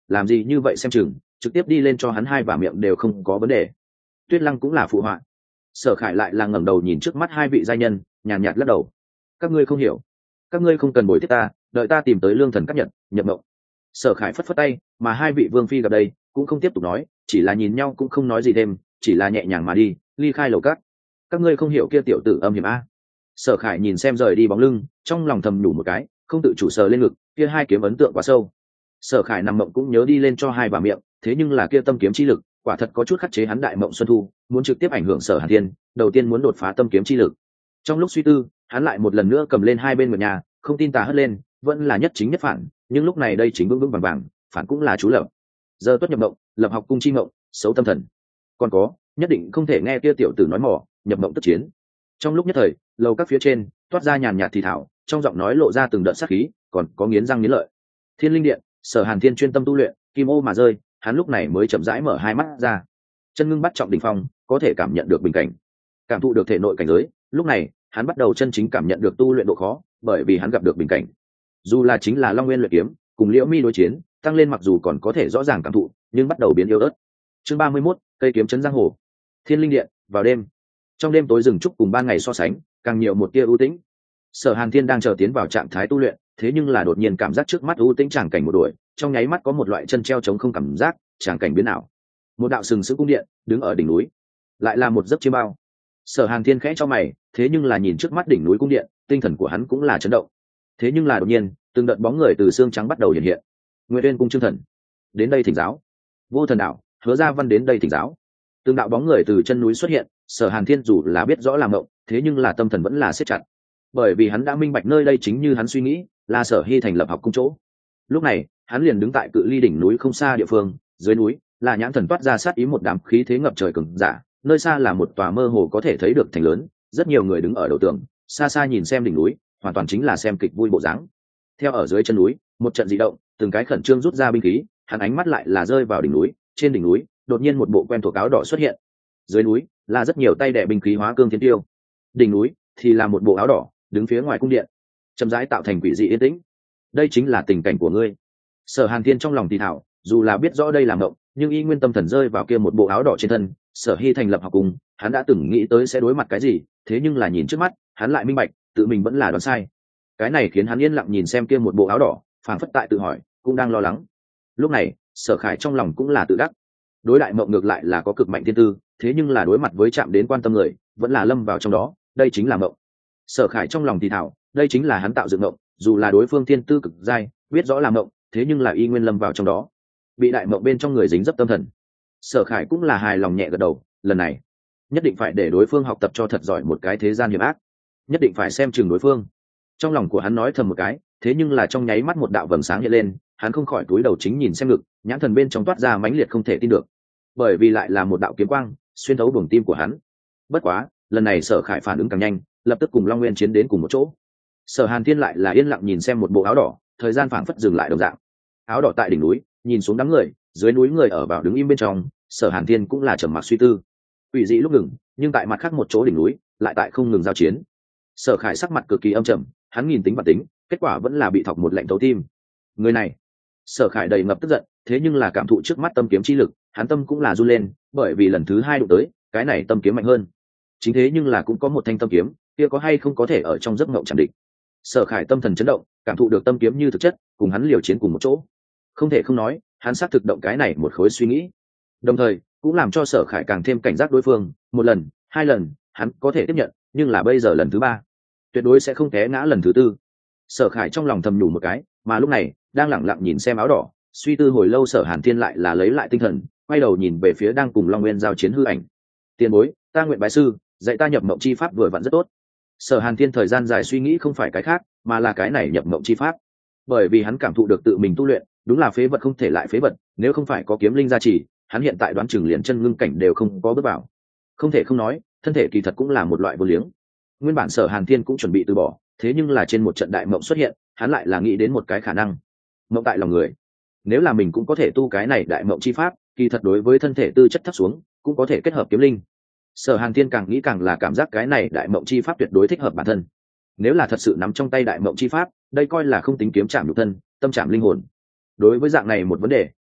Speaker 1: làm gì như vậy xem chừng, trực tiếp đi lên cho hắn hai vả miệng đều không có vấn đề. Tuyết Lăng cũng là phụ họa. Sở Khải lại là ngẩng đầu nhìn trước mắt hai vị giai nhân, nhàn nhạt lắc đầu. Các ngươi không hiểu, các ngươi không cần bồi tiếp ta, đợi ta tìm tới lương thần cắt nhật nhập mộng. Sở Khải phất phất tay, mà hai vị vương phi gặp đây cũng không tiếp tục nói, chỉ là nhìn nhau cũng không nói gì thêm, chỉ là nhẹ nhàng mà đi, ly khai lầu cát. Các ngươi không hiểu kia tiểu tử âm hiểm a. Sở Khải nhìn xem rời đi bóng lưng, trong lòng thầm nhủ một cái, không tự chủ sờ lên ngực, kia hai kiếm ấn tượng quá sâu. Sở Khải nằm mộng cũng nhớ đi lên cho hai bà miệng, thế nhưng là kia tâm kiếm chi lực quả thật có chút khắc chế hắn đại mộng xuân thu, muốn trực tiếp ảnh hưởng Sở Hàn Thiên, đầu tiên muốn đột phá tâm kiếm chi lực. Trong lúc suy tư, hắn lại một lần nữa cầm lên hai bên một nhà, không tin tà hất lên, vẫn là nhất chính nhất phản, nhưng lúc này đây chính vững vững vàng vàng, phản cũng là chú lập. Giờ tuất nhập mộng, lập học cung chi mộng, xấu tâm thần. Còn có, nhất định không thể nghe kia tiểu tử nói mỏ, nhập mộng tức chiến. Trong lúc nhất thời, lầu các phía trên toát ra nhàn nhạt thì thảo, trong giọng nói lộ ra từng đợt sát khí, còn có nghiến răng nghiến lợi. Thiên Linh Điện, Sở Hàn Thiên chuyên tâm tu luyện, kim ô mà rơi, hắn lúc này mới chậm rãi mở hai mắt ra, chân ngưng bắt trọng đỉnh phong, có thể cảm nhận được bình cảnh, cảm thụ được thể nội cảnh giới. Lúc này hắn bắt đầu chân chính cảm nhận được tu luyện độ khó, bởi vì hắn gặp được bình cảnh. Dù là chính là Long Nguyên luyện kiếm cùng Liễu Mi đối chiến, tăng lên mặc dù còn có thể rõ ràng cảm thụ, nhưng bắt đầu biến yếu ớt. Chương ba mươi mốt, cây kiếm chấn giang hồ. Thiên Linh Điện, vào đêm. Trong đêm tối rừng trúc cùng ban ngày so sánh, càng nhiều một tia ưu tĩnh. Sở Hàn Thiên đang chờ tiến vào trạng thái tu luyện, thế nhưng là đột nhiên cảm giác trước mắt ưu tĩnh tràng cảnh một đuổi, trong nháy mắt có một loại chân treo chống không cảm giác, tràng cảnh biến ảo. Một đạo sừng sững cung điện đứng ở đỉnh núi, lại là một giấc chiêm bao. Sở Hàn Thiên khẽ cho mày, thế nhưng là nhìn trước mắt đỉnh núi cung điện, tinh thần của hắn cũng là chấn động. Thế nhưng là đột nhiên, từng đợt bóng người từ xương trắng bắt đầu hiện hiện. Nguyệt Uyên cung Trương Thần đến đây thỉnh giáo, Vô Thần đạo, Hứa Gia Văn đến đây thỉnh giáo. Từng đạo bóng người từ chân núi xuất hiện, Sở Hàn Thiên dù là biết rõ làm ngộng, thế nhưng là tâm thần vẫn là siết chặt, bởi vì hắn đã minh bạch nơi đây chính như hắn suy nghĩ, là Sở Hy thành lập học cung chỗ. Lúc này hắn liền đứng tại cự ly đỉnh núi không xa địa phương, dưới núi là nhãn thần toát ra sát ý một đám khí thế ngập trời cường giả, nơi xa là một tòa mơ hồ có thể thấy được thành lớn, rất nhiều người đứng ở đầu tường, xa xa nhìn xem đỉnh núi, hoàn toàn chính là xem kịch vui bộ dáng. Theo ở dưới chân núi, một trận dị động, từng cái khẩn trương rút ra binh khí, hắn ánh mắt lại là rơi vào đỉnh núi, trên đỉnh núi đột nhiên một bộ quen thuộc áo đỏ xuất hiện, dưới núi là rất nhiều tay đẻ binh khí hóa cương thiên tiêu, đỉnh núi thì là một bộ áo đỏ đứng phía ngoài cung điện, chậm rãi tạo thành quỷ dị yên tĩnh. Đây chính là tình cảnh của ngươi. Sở Hàn Thiên trong lòng thì thảo, dù là biết rõ đây là mộng, nhưng y nguyên tâm thần rơi vào kia một bộ áo đỏ trên thân. Sở Hy thành lập học cung, hắn đã từng nghĩ tới sẽ đối mặt cái gì, thế nhưng là nhìn trước mắt, hắn lại minh bạch, tự mình vẫn là đoán sai. Cái này khiến hắn yên lặng nhìn xem kia một bộ áo đỏ, phảng phất tại tự hỏi, cũng đang lo lắng. Lúc này, Sở Khải trong lòng cũng là tự đắc. Đối đại mộng ngược lại là có cực mạnh thiên tư, thế nhưng là đối mặt với chạm đến quan tâm người, vẫn là lâm vào trong đó, đây chính là mộng. Sở Khải trong lòng thì thảo, đây chính là hắn tạo dựng mộng, dù là đối phương thiên tư cực giai, biết rõ là mộng, thế nhưng là y nguyên lâm vào trong đó, bị đại mộng bên trong người dính dấp tâm thần. Sở Khải cũng là hài lòng nhẹ gật đầu, lần này nhất định phải để đối phương học tập cho thật giỏi một cái thế gian hiểm ác, nhất định phải xem chừng đối phương. Trong lòng của hắn nói thầm một cái, thế nhưng là trong nháy mắt một đạo vầng sáng hiện lên, hắn không khỏi túi đầu chính nhìn xem ngực, nhãn thần bên trong toát ra mãnh liệt không thể tin được, bởi vì lại là một đạo kiếm quang xuyên thấu buồng tim của hắn. Bất quá lần này Sở Khải phản ứng càng nhanh, lập tức cùng Long Nguyên chiến đến cùng một chỗ. Sở Hàn Thiên lại là yên lặng nhìn xem một bộ áo đỏ, thời gian phảng phất dừng lại đồng dạng. Áo đỏ tại đỉnh núi nhìn xuống đám người, dưới núi người ở vào đứng im bên trong, Sở Hàn Thiên cũng là trầm mặc suy tư. Ủy dị lúc ngừng, nhưng tại mặt khác một chỗ đỉnh núi lại tại không ngừng giao chiến. Sở Khải sắc mặt cực kỳ âm trầm, hắn nhìn tính và tính, kết quả vẫn là bị thọc một lệnh thấu tim. Người này, Sở Khải đầy ngập tức giận, thế nhưng là cảm thụ trước mắt tâm kiếm chi lực, hắn tâm cũng là run lên, bởi vì lần thứ hai đụng tới, cái này tâm kiếm mạnh hơn. Chính thế nhưng là cũng có một thanh tâm kiếm, kia có hay không có thể ở trong giấc mộng chẳng định. Sở Khải tâm thần chấn động, cảm thụ được tâm kiếm như thực chất, cùng hắn liều chiến cùng một chỗ. Không thể không nói, hắn xác thực động cái này một khối suy nghĩ, đồng thời cũng làm cho Sở Khải càng thêm cảnh giác đối phương. Một lần, hai lần, hắn có thể tiếp nhận, nhưng là bây giờ lần thứ ba, tuyệt đối sẽ không té ngã lần thứ tư. Sở Khải trong lòng thầm nhủ một cái, mà lúc này đang lẳng lặng nhìn xem áo đỏ, suy tư hồi lâu, Sở Hàn Thiên lại là lấy lại tinh thần, quay đầu nhìn về phía đang cùng Long Nguyên giao chiến hư ảnh. Tiền bối, ta nguyện bái sư, dạy ta nhập mộng chi pháp vừa vặn rất tốt. Sở Hàn Thiên thời gian dài suy nghĩ không phải cái khác, mà là cái này nhập mộng chi pháp, bởi vì hắn cảm thụ được tự mình tu luyện đúng là phế vật không thể lại phế vật, nếu không phải có kiếm linh gia trì, hắn hiện tại đoán chừng liền chân ngưng cảnh đều không có bước vào. Không thể không nói, thân thể kỳ thật cũng là một loại vô liếng. Nguyên bản Sở Hàn Thiên cũng chuẩn bị từ bỏ, thế nhưng là trên một trận đại mộng xuất hiện, hắn lại là nghĩ đến một cái khả năng. Mộng tại lòng người, nếu là mình cũng có thể tu cái này đại mộng chi pháp, kỳ thật đối với thân thể tư chất thấp xuống cũng có thể kết hợp kiếm linh. Sở Hàn Thiên càng nghĩ càng là cảm giác cái này đại mộng chi pháp tuyệt đối thích hợp bản thân. Nếu là thật sự nắm trong tay đại mộng chi pháp, đây coi là không tính kiếm chạm nhục thân, tâm chạm linh hồn. Đối với dạng này một vấn đề,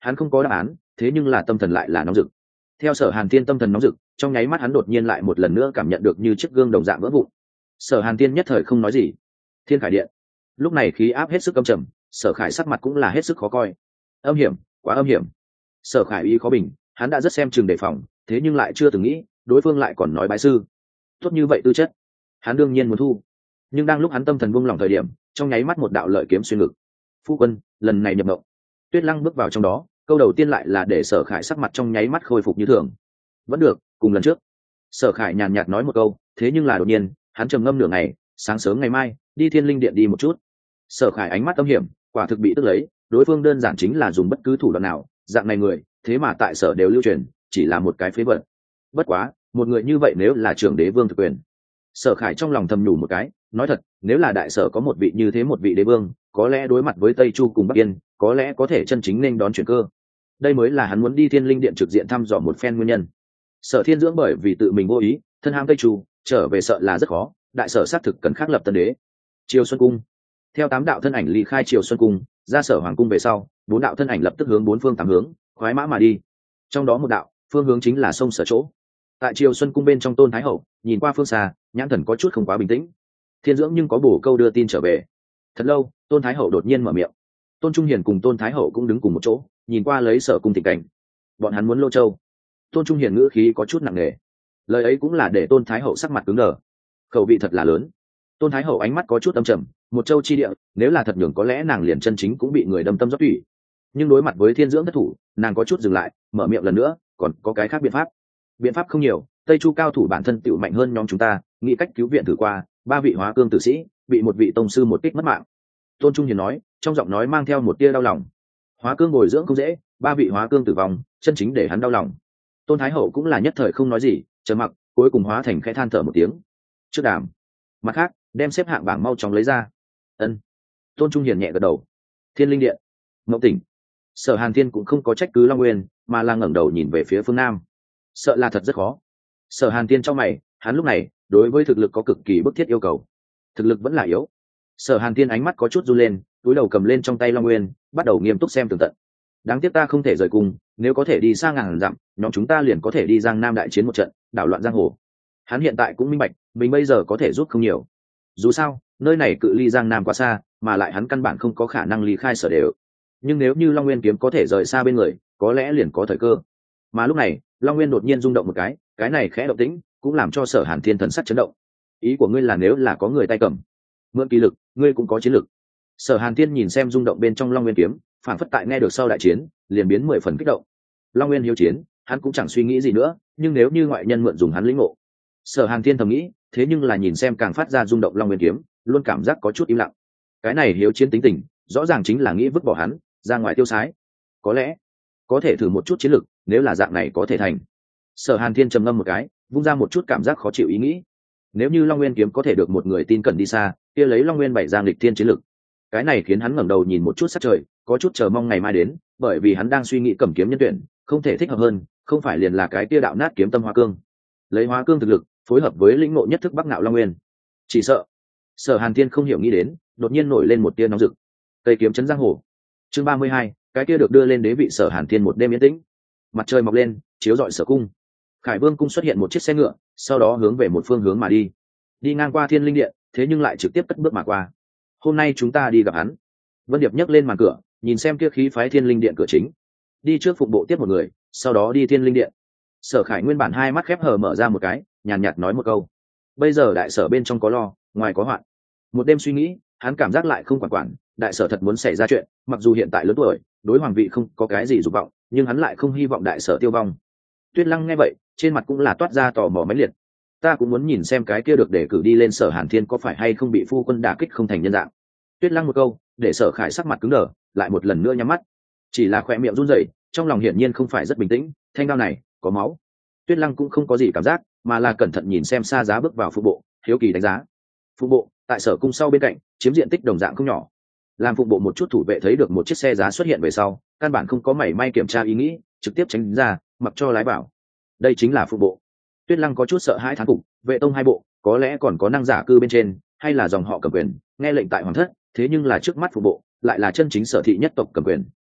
Speaker 1: hắn không có đáp án, thế nhưng là tâm thần lại là nóng rực. Theo Sở Hàn Thiên tâm thần nóng rực, trong nháy mắt hắn đột nhiên lại một lần nữa cảm nhận được như chiếc gương đồng dạng vỡ vụn. Sở Hàn Thiên nhất thời không nói gì. Thiên Khải Điện. Lúc này khí áp hết sức âm trầm, Sở Khải sắc mặt cũng là hết sức khó coi. Âm hiểm, quá âm hiểm. Sở Khải ý khó bình, hắn đã rất xem chừng đề phòng, thế nhưng lại chưa từng nghĩ, đối phương lại còn nói bái sư. Tốt như vậy tư chất, hắn đương nhiên muốn thu. Nhưng đang lúc hắn tâm thần buông lỏng thời điểm, trong nháy mắt một đạo lợi kiếm xuyên ngực. Phu quân, lần này nhập mộng. Tuyết Lăng bước vào trong đó, câu đầu tiên lại là để Sở Khải sắc mặt trong nháy mắt khôi phục như thường. Vẫn được, cùng lần trước. Sở Khải nhàn nhạt nói một câu, thế nhưng là đột nhiên, hắn trầm ngâm nửa ngày, sáng sớm ngày mai, đi Thiên Linh Điện đi một chút. Sở Khải ánh mắt âm hiểm, quả thực bị tức lấy, đối phương đơn giản chính là dùng bất cứ thủ đoạn nào, dạng này người, thế mà tại sở đều lưu truyền, chỉ là một cái phế vật. Bất quá, một người như vậy nếu là trưởng đế vương thực quyền. Sở Khải trong lòng thầm nhủ một cái, nói thật, nếu là đại sở có một vị như thế một vị đế vương, có lẽ đối mặt với Tây Chu cùng Bắc Yên, có lẽ có thể chân chính nên đón chuyển cơ. Đây mới là hắn muốn đi Thiên Linh Điện trực diện thăm dò một phen nguyên nhân. Sở Thiên Dưỡng bởi vì tự mình vô ý, thân ham Tây Chu, trở về sợ là rất khó, đại sở xác thực cần khắc lập tân đế. Triều Xuân Cung. Theo tám đạo thân ảnh ly khai Triều Xuân Cung, ra Sở Hoàng Cung về sau, bốn đạo thân ảnh lập tức hướng bốn phương tám hướng, khoái mã mà đi. Trong đó một đạo, phương hướng chính là sông Sở chỗ. Tại Triều Xuân Cung bên trong Tôn Thái Hậu, nhìn qua phương xa, nhãn thần có chút không quá bình tĩnh. Thiên Dưỡng nhưng có bổ câu đưa tin trở về. Thật lâu, Tôn Thái Hậu đột nhiên mở miệng. Tôn Trung Hiền cùng Tôn Thái Hậu cũng đứng cùng một chỗ, nhìn qua lấy Sở Cung tình cảnh. Bọn hắn muốn Lô Châu. Tôn Trung Hiền ngữ khí có chút nặng nề. Lời ấy cũng là để Tôn Thái Hậu sắc mặt cứng đờ. Khẩu vị thật là lớn. Tôn Thái Hậu ánh mắt có chút âm trầm, một châu chi địa, nếu là thật nhường có lẽ nàng liền chân chính cũng bị người đâm tâm dốc thủy. Nhưng đối mặt với Thiên Dưỡng thất thủ, nàng có chút dừng lại, mở miệng lần nữa, còn có cái khác biện pháp. Biện pháp không nhiều, Tây Chu cao thủ bản thân tựu mạnh hơn nhóm chúng ta, nghĩ cách cứu viện thử qua, ba vị hóa cương tử sĩ, bị một vị tông sư một kích mất mạng. Tôn Trung Hiền nói, trong giọng nói mang theo một tia đau lòng. Hóa cương bồi dưỡng không dễ, ba vị hóa cương tử vong, chân chính để hắn đau lòng. Tôn Thái Hậu cũng là nhất thời không nói gì, trầm mặc, cuối cùng hóa thành khẽ than thở một tiếng. Trước đàm. Mặt khác, đem xếp hạng bảng mau chóng lấy ra. Ân. Tôn Trung Hiền nhẹ gật đầu. Thiên Linh Điện. Mộng Tỉnh. Sở Hàn Thiên cũng không có trách cứ Long Nguyên, mà là ngẩng đầu nhìn về phía phương nam. Sợ là thật rất khó. Sở Hàn Thiên trong mày, hắn lúc này đối với thực lực có cực kỳ bức thiết yêu cầu. Thực lực vẫn là yếu. Sở Hàn Thiên ánh mắt có chút run lên, túi đầu cầm lên trong tay Long Nguyên, bắt đầu nghiêm túc xem tường tận. Đáng tiếc ta không thể rời cung, nếu có thể đi xa ngàn dặm, nhóm chúng ta liền có thể đi Giang Nam đại chiến một trận, đảo loạn giang hồ. Hắn hiện tại cũng minh bạch, mình bây giờ có thể giúp không nhiều. Dù sao, nơi này cự ly Giang Nam quá xa, mà lại hắn căn bản không có khả năng ly khai sở đều. Nhưng nếu như Long Nguyên kiếm có thể rời xa bên người, có lẽ liền có thời cơ. Mà lúc này, Long Nguyên đột nhiên rung động một cái, cái này khẽ động tĩnh, cũng làm cho Sở Hàn Thiên thần sắc chấn động. Ý của ngươi là nếu là có người tay cầm, mượn kỳ lực, ngươi cũng có chiến lực. Sở Hàn Thiên nhìn xem rung động bên trong Long Nguyên kiếm, phản phất tại nghe được sau đại chiến, liền biến mười phần kích động. Long Nguyên hiếu chiến, hắn cũng chẳng suy nghĩ gì nữa, nhưng nếu như ngoại nhân mượn dùng hắn lĩnh ngộ. Sở Hàn Thiên thầm nghĩ, thế nhưng là nhìn xem càng phát ra rung động Long Nguyên kiếm, luôn cảm giác có chút im lặng. Cái này hiếu chiến tính tình, rõ ràng chính là nghĩ vứt bỏ hắn, ra ngoài tiêu sái. Có lẽ, có thể thử một chút chiến lực, nếu là dạng này có thể thành. Sở Hàn Thiên trầm ngâm một cái, vung ra một chút cảm giác khó chịu ý nghĩ. Nếu như Long Nguyên kiếm có thể được một người tin cẩn đi xa, kia lấy Long Nguyên bảy giang lịch thiên chiến lực. Cái này khiến hắn ngẩng đầu nhìn một chút sát trời, có chút chờ mong ngày mai đến, bởi vì hắn đang suy nghĩ cầm kiếm nhân tuyển, không thể thích hợp hơn, không phải liền là cái kia đạo nát kiếm tâm Hóa Cương. Lấy Hóa Cương thực lực, phối hợp với lĩnh ngộ nhất thức Bắc Ngạo Long Nguyên. Chỉ sợ, Sở Hàn Thiên không hiểu nghĩ đến, đột nhiên nổi lên một tia nóng rực. Cây kiếm chấn giang hồ. Chương ba mươi hai, cái kia được đưa lên đế vị Sở Hàn Thiên một đêm yên tĩnh. Mặt trời mọc lên, chiếu rọi Sở cung. Khải Vương cung xuất hiện một chiếc xe ngựa, sau đó hướng về một phương hướng mà đi. Đi ngang qua Thiên Linh Điện, thế nhưng lại trực tiếp cất bước mà qua. Hôm nay chúng ta đi gặp hắn. Vân Điệp nhấc lên màn cửa, nhìn xem kia khí phái Thiên Linh Điện cửa chính. Đi trước phụng bộ tiếp một người, sau đó đi Thiên Linh Điện. Sở Khải nguyên bản hai mắt khép hờ mở ra một cái, nhàn nhạt nói một câu. Bây giờ đại sở bên trong có lo, ngoài có hoạn. Một đêm suy nghĩ, hắn cảm giác lại không quản quản, đại sở thật muốn xảy ra chuyện, mặc dù hiện tại lớn tuổi, đối hoàng vị không có cái gì dục vọng, nhưng hắn lại không hy vọng đại sở tiêu vong. Tuyết Lăng nghe vậy, trên mặt cũng là toát ra tò mò mãnh liệt. Ta cũng muốn nhìn xem cái kia được để cử đi lên Sở Hàn Thiên có phải hay không bị phu quân đả kích không thành nhân dạng. Tuyết Lăng một câu, để Sở Khải sắc mặt cứng đờ, lại một lần nữa nhắm mắt. Chỉ là khóe miệng run rẩy, trong lòng hiển nhiên không phải rất bình tĩnh, thanh đao này, có máu. Tuyết Lăng cũng không có gì cảm giác, mà là cẩn thận nhìn xem Sa Giá bước vào phục bộ, hiếu kỳ đánh giá. Phục bộ, tại Sở cung sau bên cạnh, chiếm diện tích đồng dạng không nhỏ. Làm phục bộ một chút thủ vệ thấy được một chiếc xe giá xuất hiện về sau, căn bản không có mảy may kiểm tra ý nghĩ, trực tiếp tránh ra, mặc cho lái bảo. Đây chính là phục bộ. Tuyết Lăng có chút sợ hãi thán phục, vệ tông hai bộ, có lẽ còn có năng giả cư bên trên, hay là dòng họ cầm quyền, nghe lệnh tại hoàng thất, thế nhưng là trước mắt phục bộ, lại là chân chính sở thị nhất tộc cầm quyền.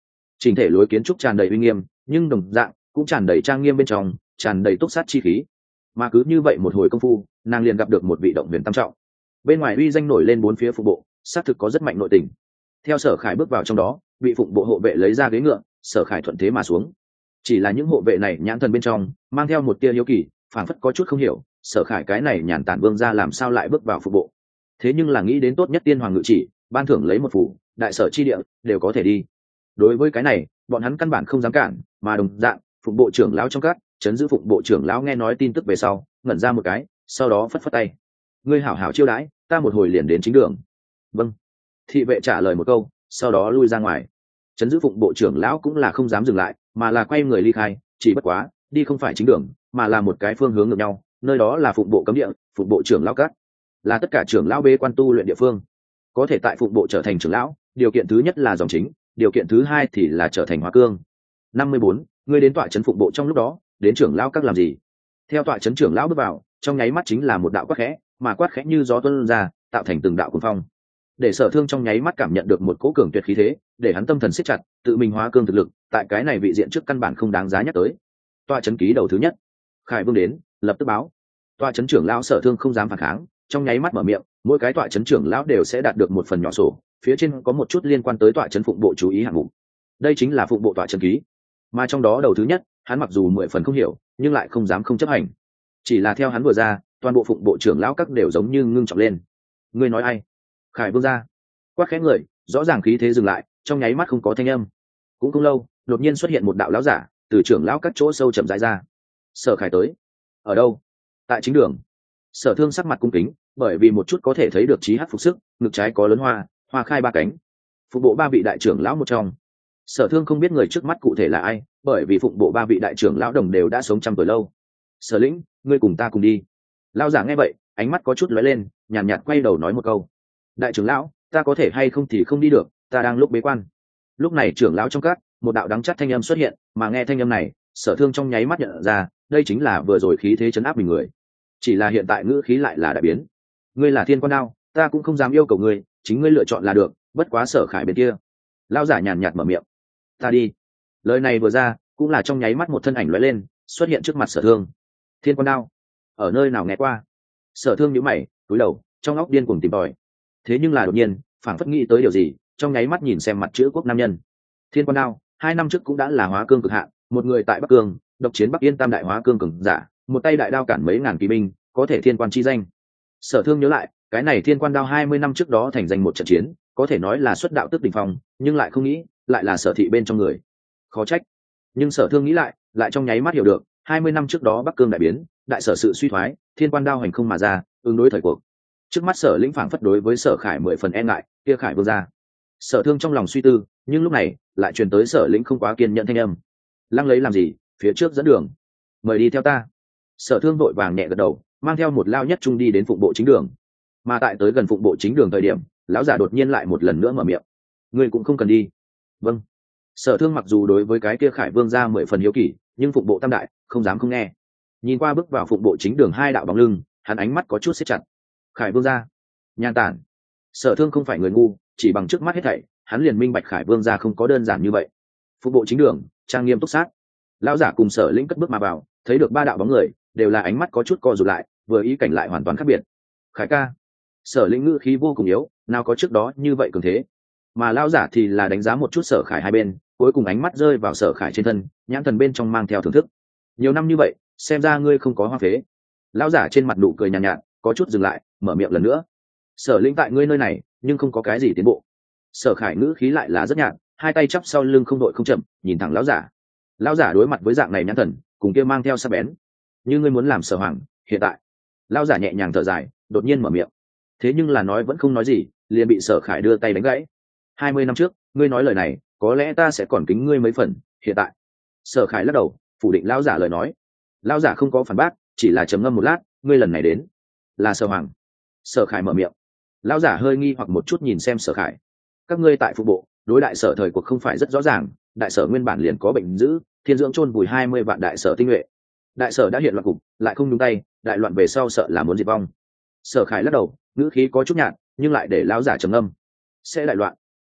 Speaker 1: Trình thể lối kiến trúc tràn đầy uy nghiêm, nhưng đồng dạng cũng tràn đầy trang nghiêm bên trong, tràn đầy túc sát chi khí. Mà cứ như vậy một hồi công phu, nàng liền gặp được một vị động huyền tam trọng. Bên ngoài uy danh nổi lên bốn phía phục bộ, xác thực có rất mạnh nội tình. Theo Sở Khải bước vào trong đó, bị phụng bộ hộ vệ lấy ra ghế ngựa, Sở Khải thuận thế mà xuống. Chỉ là những hộ vệ này nhãn thần bên trong mang theo một tia hiếu kỳ, phảng phất có chút không hiểu, Sở Khải cái này nhàn tản vương gia làm sao lại bước vào phục bộ. Thế nhưng là nghĩ đến tốt nhất tiên hoàng ngự chỉ, ban thưởng lấy một phủ, đại sở chi địa đều có thể đi. Đối với cái này, bọn hắn căn bản không dám cản, mà đồng dạng, phục bộ trưởng lão trong các, chấn giữ phục bộ trưởng lão nghe nói tin tức về sau, ngẩn ra một cái, sau đó phất phất tay. Ngươi hảo hảo chiêu đãi, ta một hồi liền đến chính đường. Vâng. Thị vệ trả lời một câu, sau đó lui ra ngoài. Chấn giữ phụng bộ trưởng lão cũng là không dám dừng lại, mà là quay người ly khai, chỉ bất quá, đi không phải chính đường, mà là một cái phương hướng ngược nhau, nơi đó là phụng bộ cấm địa, phụng bộ trưởng lão các, là tất cả trưởng lão bế quan tu luyện địa phương. Có thể tại phụng bộ trở thành trưởng lão, điều kiện thứ nhất là dòng chính, điều kiện thứ hai thì là trở thành hóa cương. Năm mươi bốn, ngươi đến tọa trấn phụng bộ trong lúc đó, đến trưởng lão các làm gì? Theo tọa trấn trưởng lão bước vào, trong nháy mắt chính là một đạo quát khẽ, mà quát khẽ như gió tuôn ra, tạo thành từng đạo cuồng phong. Để Sở Thương trong nháy mắt cảm nhận được một cỗ cường tuyệt khí thế, để hắn tâm thần siết chặt, tự mình hóa cương thực lực, tại cái này vị diện trước căn bản không đáng giá nhắc tới. Tọa trấn ký đầu thứ nhất, Khải Vương đến, lập tức báo. Tọa trấn trưởng lão Sở Thương không dám phản kháng, trong nháy mắt mở miệng, mỗi cái tọa trấn trưởng lão đều sẽ đạt được một phần nhỏ sổ, phía trên có một chút liên quan tới tọa trấn phụng bộ chú ý hạng mục. Đây chính là phụng bộ tọa trấn ký, mà trong đó đầu thứ nhất, hắn mặc dù mười phần không hiểu, nhưng lại không dám không chấp hành. Chỉ là theo hắn vừa ra, toàn bộ phụng bộ trưởng lão các đều giống như ngưng trọng lên. Ngươi nói ai? Khải Vương ra. Quát khẽ người, rõ ràng khí thế dừng lại, trong nháy mắt không có thanh âm. Cũng không lâu, đột nhiên xuất hiện một đạo lão giả, từ trưởng lão các chỗ sâu chậm rãi ra. Sở Khải tới. Ở đâu? Tại chính đường. Sở Thương sắc mặt cung kính, bởi vì một chút có thể thấy được chí hắc phục sức, ngực trái có lớn hoa, hoa khai ba cánh. Phụng bộ ba vị đại trưởng lão một trong. Sở Thương không biết người trước mắt cụ thể là ai, bởi vì phụng bộ ba vị đại trưởng lão đồng đều đã sống trăm tuổi lâu. Sở lĩnh, ngươi cùng ta cùng đi. Lão giả nghe vậy, ánh mắt có chút lóe lên, nhàn nhạt, nhạt quay đầu nói một câu. Đại trưởng lão, ta có thể hay không thì không đi được, ta đang lúc bế quan. Lúc này trưởng lão trong các, một đạo đắng chát thanh âm xuất hiện, mà nghe thanh âm này, Sở Thương trong nháy mắt nhận ra, đây chính là vừa rồi khí thế chấn áp mình người. Chỉ là hiện tại ngữ khí lại là đại biến. Ngươi là Thiên Quan Đao, ta cũng không dám yêu cầu ngươi, chính ngươi lựa chọn là được, bất quá Sở Khải bên kia. Lão giả nhàn nhạt mở miệng. Ta đi. Lời này vừa ra, cũng là trong nháy mắt một thân ảnh lóe lên, xuất hiện trước mặt Sở Thương. Thiên Quan Đao, ở nơi nào nghe qua? Sở Thương nhíu mày, cúi đầu, trong óc điên cuồng tìm tòi. Thế nhưng là đột nhiên, phảng phất nghĩ tới điều gì, trong nháy mắt nhìn xem mặt chữ quốc nam nhân. Thiên Quan Đao, hai năm trước cũng đã là hóa cương cực hạn, một người tại Bắc Cương, độc chiến Bắc Yên tam đại hóa cương cường giả, một tay đại đao cản mấy ngàn kỵ binh, có thể thiên quan chi danh. Sở Thương nhớ lại, cái này Thiên Quan Đao hai mươi năm trước đó thành danh một trận chiến, có thể nói là xuất đạo tức đỉnh phong, nhưng lại không nghĩ, lại là Sở thị bên trong người. Khó trách. Nhưng Sở Thương nghĩ lại, lại trong nháy mắt hiểu được, hai mươi năm trước đó Bắc Cương đại biến, đại sở sự suy thoái, Thiên Quan Đao hành không mà ra, ứng đối thời cuộc. Trước mắt Sở lĩnh phảng phất đối với Sở Khải mười phần e ngại, kia Khải Vương ra. Sở Thương trong lòng suy tư, nhưng lúc này lại truyền tới Sở lĩnh không quá kiên nhẫn thanh âm. Lăng lấy làm gì, phía trước dẫn đường. Mời đi theo ta. Sở Thương vội vàng nhẹ gật đầu, mang theo một lao nhất trung đi đến phụng bộ chính đường. Mà tại tới gần phụng bộ chính đường thời điểm, lão giả đột nhiên lại một lần nữa mở miệng. Ngươi cũng không cần đi. Vâng. Sở Thương mặc dù đối với cái kia Khải Vương ra mười phần hiếu kỳ, nhưng phụng bộ tam đại không dám không nghe. Nhìn qua bước vào phụng bộ chính đường hai đạo bóng lưng, hắn ánh mắt có chút siết chặt. Khải Vương ra. Nhan tản. Sở Thương không phải người ngu, chỉ bằng trước mắt hết thảy, hắn liền minh bạch Khải Vương ra không có đơn giản như vậy. Phụng bộ chính đường, trang nghiêm túc sát. Lão giả cùng Sở lĩnh cất bước mà vào, thấy được ba đạo bóng người, đều là ánh mắt có chút co rụt lại, vừa ý cảnh lại hoàn toàn khác biệt. Khải ca. Sở lĩnh ngữ khí vô cùng yếu, nào có trước đó như vậy cường thế. Mà lão giả thì là đánh giá một chút Sở Khải hai bên, cuối cùng ánh mắt rơi vào Sở Khải trên thân, nhãn thần bên trong mang theo thưởng thức. Nhiều năm như vậy, xem ra ngươi không có hoa phế. Lão giả trên mặt nụ cười nhàn nhạt, nhạt, có chút dừng lại, mở miệng lần nữa. Sở lĩnh tại ngươi nơi này, nhưng không có cái gì tiến bộ. Sở Khải ngữ khí lại là rất nhạt, hai tay chắp sau lưng không đội không chậm, nhìn thẳng lão giả. Lão giả đối mặt với dạng này nhãn thần, cùng kia mang theo sắc bén. Như ngươi muốn làm Sở hoàng, hiện tại. Lão giả nhẹ nhàng thở dài, đột nhiên mở miệng. Thế nhưng là nói vẫn không nói gì, liền bị Sở Khải đưa tay đánh gãy. Hai mươi năm trước, ngươi nói lời này, có lẽ ta sẽ còn kính ngươi mấy phần, hiện tại. Sở Khải lắc đầu, phủ định lão giả lời nói. Lão giả không có phản bác, chỉ là trầm ngâm một lát, ngươi lần này đến, là Sở hoàng. Sở Khải mở miệng. Lão giả hơi nghi hoặc một chút nhìn xem Sở Khải. Các ngươi tại phụ bộ, đối đại sở thời cuộc không phải rất rõ ràng, đại sở nguyên bản liền có bệnh dữ, thiên dưỡng chôn vùi hai mươi vạn đại sở tinh nhuệ. Đại sở đã hiện loạn cục, lại không nhúng tay, đại loạn về sau sợ là muốn diệt vong. Sở Khải lắc đầu, ngữ khí có chút nhạt, nhưng lại để lão giả trầm ngâm. Sẽ đại loạn.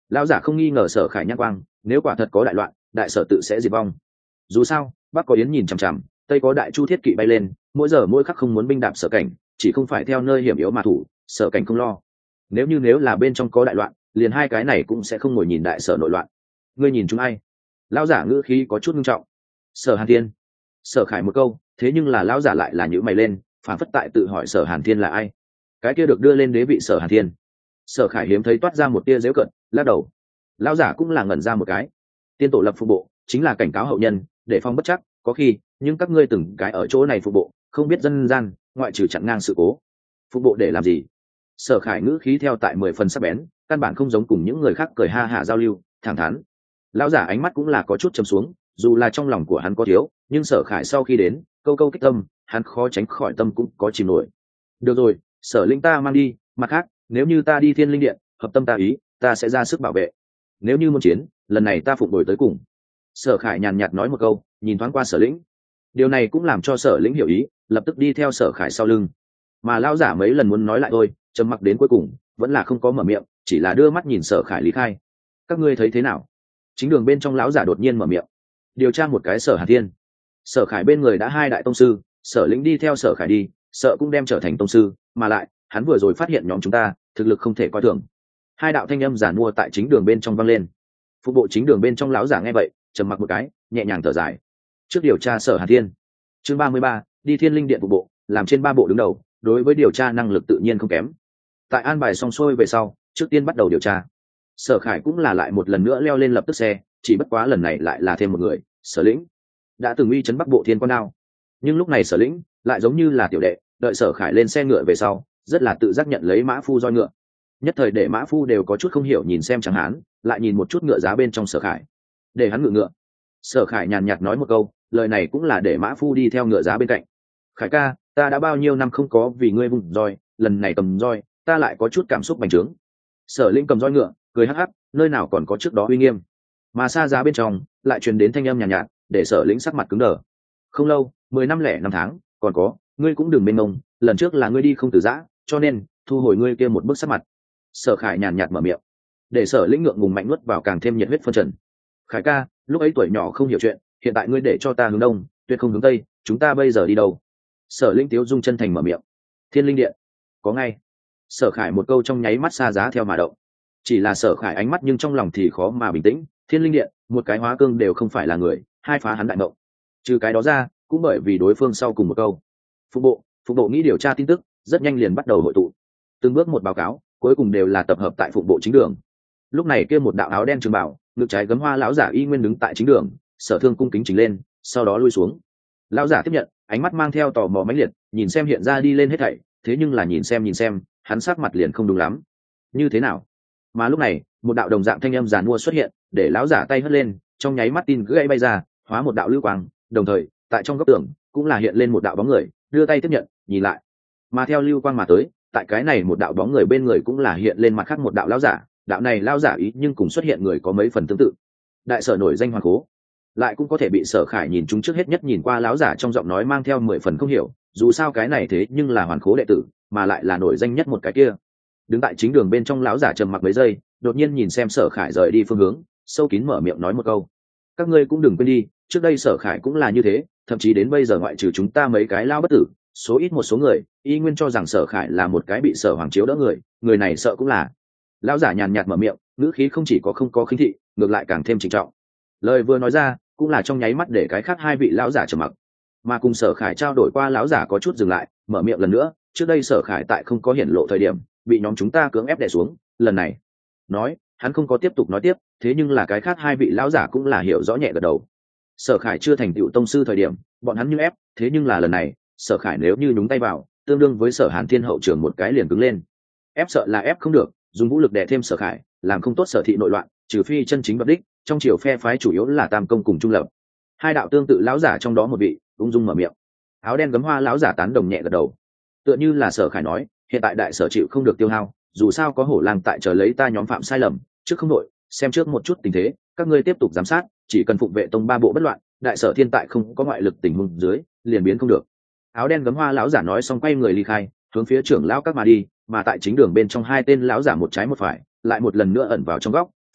Speaker 1: Lão giả không nghi ngờ Sở Khải nhãn quang, nếu quả thật có đại loạn, đại sở tự sẽ diệt vong. Dù sao bắc có yến nhìn chằm chằm, tây có đại chu thiết kỵ bay lên, mỗi giờ mỗi khắc không muốn binh đạp Sở Cảnh, chỉ không phải theo nơi hiểm yếu mà thủ, Sở Cảnh không lo. Nếu như nếu là bên trong có đại loạn, liền hai cái này cũng sẽ không ngồi nhìn đại sở nội loạn. Ngươi nhìn chúng ai? Lão giả ngữ khí có chút nghiêm trọng. Sở Hàn Thiên. Sở Khải một câu, thế nhưng là lão giả lại là nhíu mày lên, phản phất tại tự hỏi Sở Hàn Thiên là ai. Cái kia được đưa lên đế vị Sở Hàn Thiên. Sở Khải hiếm thấy toát ra một tia giễu cận, lắc đầu. Lão giả cũng là ngẩn ra một cái. Tiên tổ lập phụ bộ, chính là cảnh cáo hậu nhân, để phòng bất chắc, có khi, nhưng các ngươi từng cái ở chỗ này phụ bộ, không biết dân gian, ngoại trừ chặn ngang sự cố. Phụ bộ để làm gì? Sở Khải ngữ khí theo tại mười phần sắc bén, căn bản không giống cùng những người khác cười ha hả giao lưu, thẳng thắn. Lão giả ánh mắt cũng là có chút trầm xuống, dù là trong lòng của hắn có thiếu, nhưng Sở Khải sau khi đến, câu câu kích tâm, hắn khó tránh khỏi tâm cũng có chìm nổi. Được rồi, Sở Linh ta mang đi, mặt khác, nếu như ta đi Thiên Linh Điện, hợp tâm ta ý, ta sẽ ra sức bảo vệ. Nếu như muốn chiến, lần này ta phụng đổi tới cùng. Sở Khải nhàn nhạt nói một câu, nhìn thoáng qua Sở Lĩnh. Điều này cũng làm cho Sở Lĩnh hiểu ý, lập tức đi theo Sở Khải sau lưng. Mà lão giả mấy lần muốn nói lại thôi, trầm mặc đến cuối cùng, vẫn là không có mở miệng, chỉ là đưa mắt nhìn Sở Khải lý khai. Các ngươi thấy thế nào? Chính đường bên trong lão giả đột nhiên mở miệng. Điều tra một cái Sở Hàn Thiên. Sở Khải bên người đã hai đại tông sư, Sở Lĩnh đi theo Sở Khải đi, sợ cũng đem trở thành tông sư, mà lại, hắn vừa rồi phát hiện nhóm chúng ta, thực lực không thể coi thường. Hai đạo thanh âm giản mua tại chính đường bên trong vang lên. Phục bộ chính đường bên trong lão giả nghe vậy, trầm mặc một cái, nhẹ nhàng thở dài. Trước điều tra Sở Hàn Thiên. Chương ba mươi ba, đi Thiên Linh Điện phục bộ, làm trên ba bộ đứng đầu, đối với điều tra năng lực tự nhiên không kém. Tại an bài xong xuôi về sau, trước tiên bắt đầu điều tra. Sở Khải cũng là lại một lần nữa leo lên lập tức xe, chỉ bất quá lần này lại là thêm một người, Sở Lĩnh. Đã từng uy chấn Bắc Bộ Thiên Quan Đao, nhưng lúc này Sở Lĩnh lại giống như là tiểu đệ, đợi Sở Khải lên xe ngựa về sau, rất là tự giác nhận lấy mã phu roi ngựa. Nhất thời để mã phu đều có chút không hiểu nhìn xem chẳng hán, lại nhìn một chút ngựa giá bên trong Sở Khải, để hắn ngựa ngựa. Sở Khải nhàn nhạt nói một câu, lời này cũng là để mã phu đi theo ngựa giá bên cạnh. Khải ca, ta đã bao nhiêu năm không có vì ngươi vùng roi, lần này cầm roi, ta lại có chút cảm xúc bành trướng. Sở Lĩnh cầm roi ngựa, cười hắc hắc, nơi nào còn có trước đó uy nghiêm. Mà xa giá bên trong lại truyền đến thanh âm nhàn nhạt, nhạt, để Sở Lĩnh sắc mặt cứng đờ. Không lâu, mười năm lẻ năm tháng, còn có, ngươi cũng đừng bên ngông, lần trước là ngươi đi không từ giã, cho nên thu hồi ngươi kia một bức sắc mặt. Sở Khải nhàn nhạt mở miệng, để Sở Lĩnh ngượng ngùng mạnh nuốt vào càng thêm nhiệt huyết phân trần. Khải ca, lúc ấy tuổi nhỏ không hiểu chuyện, hiện tại ngươi để cho ta hướng đông, tuyệt không hướng tây, chúng ta bây giờ đi đâu? Sở Lĩnh tiếu dung chân thành mở miệng. Thiên Linh Điện. Có ngay. Sở Khải một câu trong nháy mắt xa giá theo mà động. Chỉ là Sở Khải ánh mắt nhưng trong lòng thì khó mà bình tĩnh. Thiên Linh Điện, một cái hóa cương đều không phải là người, hai phá hắn đại mộng. Trừ cái đó ra, cũng bởi vì đối phương sau cùng một câu. Phục bộ, phục bộ nghĩ điều tra tin tức, rất nhanh liền bắt đầu hội tụ. Từng bước một báo cáo, cuối cùng đều là tập hợp tại phục bộ chính đường. Lúc này kia một đạo áo đen trường bảo, ngực trái gấm hoa lão giả y nguyên đứng tại chính đường, Sở Thương cung kính chỉnh lên, sau đó lui xuống. Lão giả tiếp nhận, ánh mắt mang theo tò mò mãnh liệt, nhìn xem hiện ra đi lên hết thảy, thế nhưng là nhìn xem nhìn xem, hắn sắc mặt liền không đúng lắm. Như thế nào? Mà lúc này, một đạo đồng dạng thanh âm giàn mua xuất hiện, để lão giả tay hất lên, trong nháy mắt tin gãy bay ra, hóa một đạo lưu quang, đồng thời, tại trong góc tường cũng là hiện lên một đạo bóng người, đưa tay tiếp nhận, nhìn lại. Mà theo lưu quang mà tới, tại cái này một đạo bóng người bên người cũng là hiện lên mặt khác một đạo lão giả, đạo này lão giả ý nhưng cùng xuất hiện người có mấy phần tương tự. Đại sở nổi danh Hoàn Cố, lại cũng có thể bị Sở Khải nhìn chúng trước hết nhất nhìn qua lão giả trong giọng nói mang theo mười phần không hiểu, dù sao cái này thế nhưng là Hoàn Cố đệ tử, mà lại là nổi danh nhất một cái kia. Đứng tại chính đường bên trong lão giả trầm mặc mấy giây, đột nhiên nhìn xem Sở Khải rời đi phương hướng, sâu kín mở miệng nói một câu: các ngươi cũng đừng quên đi, trước đây Sở Khải cũng là như thế, thậm chí đến bây giờ ngoại trừ chúng ta mấy cái lao bất tử, số ít một số người y nguyên cho rằng Sở Khải là một cái bị Sở Hoàng chiếu đỡ người, người này sợ cũng là. Lão giả nhàn nhạt mở miệng, ngữ khí không chỉ có không có khinh thị, ngược lại càng thêm trịnh trọng. Lời vừa nói ra, cũng là trong nháy mắt để cái khác hai vị lão giả trầm mặc. Mà cùng Sở Khải trao đổi qua lão giả có chút dừng lại, mở miệng lần nữa, trước đây Sở Khải tại không có hiển lộ thời điểm, bị nhóm chúng ta cưỡng ép đè xuống, lần này. Nói, hắn không có tiếp tục nói tiếp, thế nhưng là cái khác hai vị lão giả cũng là hiểu rõ nhẹ gật đầu. Sở Khải chưa thành tựu tông sư thời điểm, bọn hắn như ép, thế nhưng là lần này, Sở Khải nếu như nhúng tay vào, tương đương với Sở Hàn Thiên hậu trường một cái liền cứng lên. Ép sợ là ép không được, dùng vũ lực đè thêm Sở Khải, làm không tốt Sở thị nội loạn, trừ phi chân chính bất đích, trong triều phe phái chủ yếu là Tam Công cùng Trung Lập. Hai đạo tương tự lão giả trong đó một vị, ung dung mở miệng. Áo đen gấm hoa lão giả tán đồng nhẹ gật đầu. Tựa như là Sở Khải nói, hiện tại đại sở chịu không được tiêu hao, dù sao có hổ lang tại chờ lấy ta nhóm phạm sai lầm, trước không đội, xem trước một chút tình thế, các ngươi tiếp tục giám sát, chỉ cần phụng vệ tông ba bộ bất loạn, đại sở thiên tại không có ngoại lực tình huống dưới, liền biến không được. Áo đen gấm hoa lão giả nói xong quay người ly khai, hướng phía trưởng lão các mà đi, mà tại chính đường bên trong hai tên lão giả một trái một phải, lại một lần nữa ẩn vào trong góc,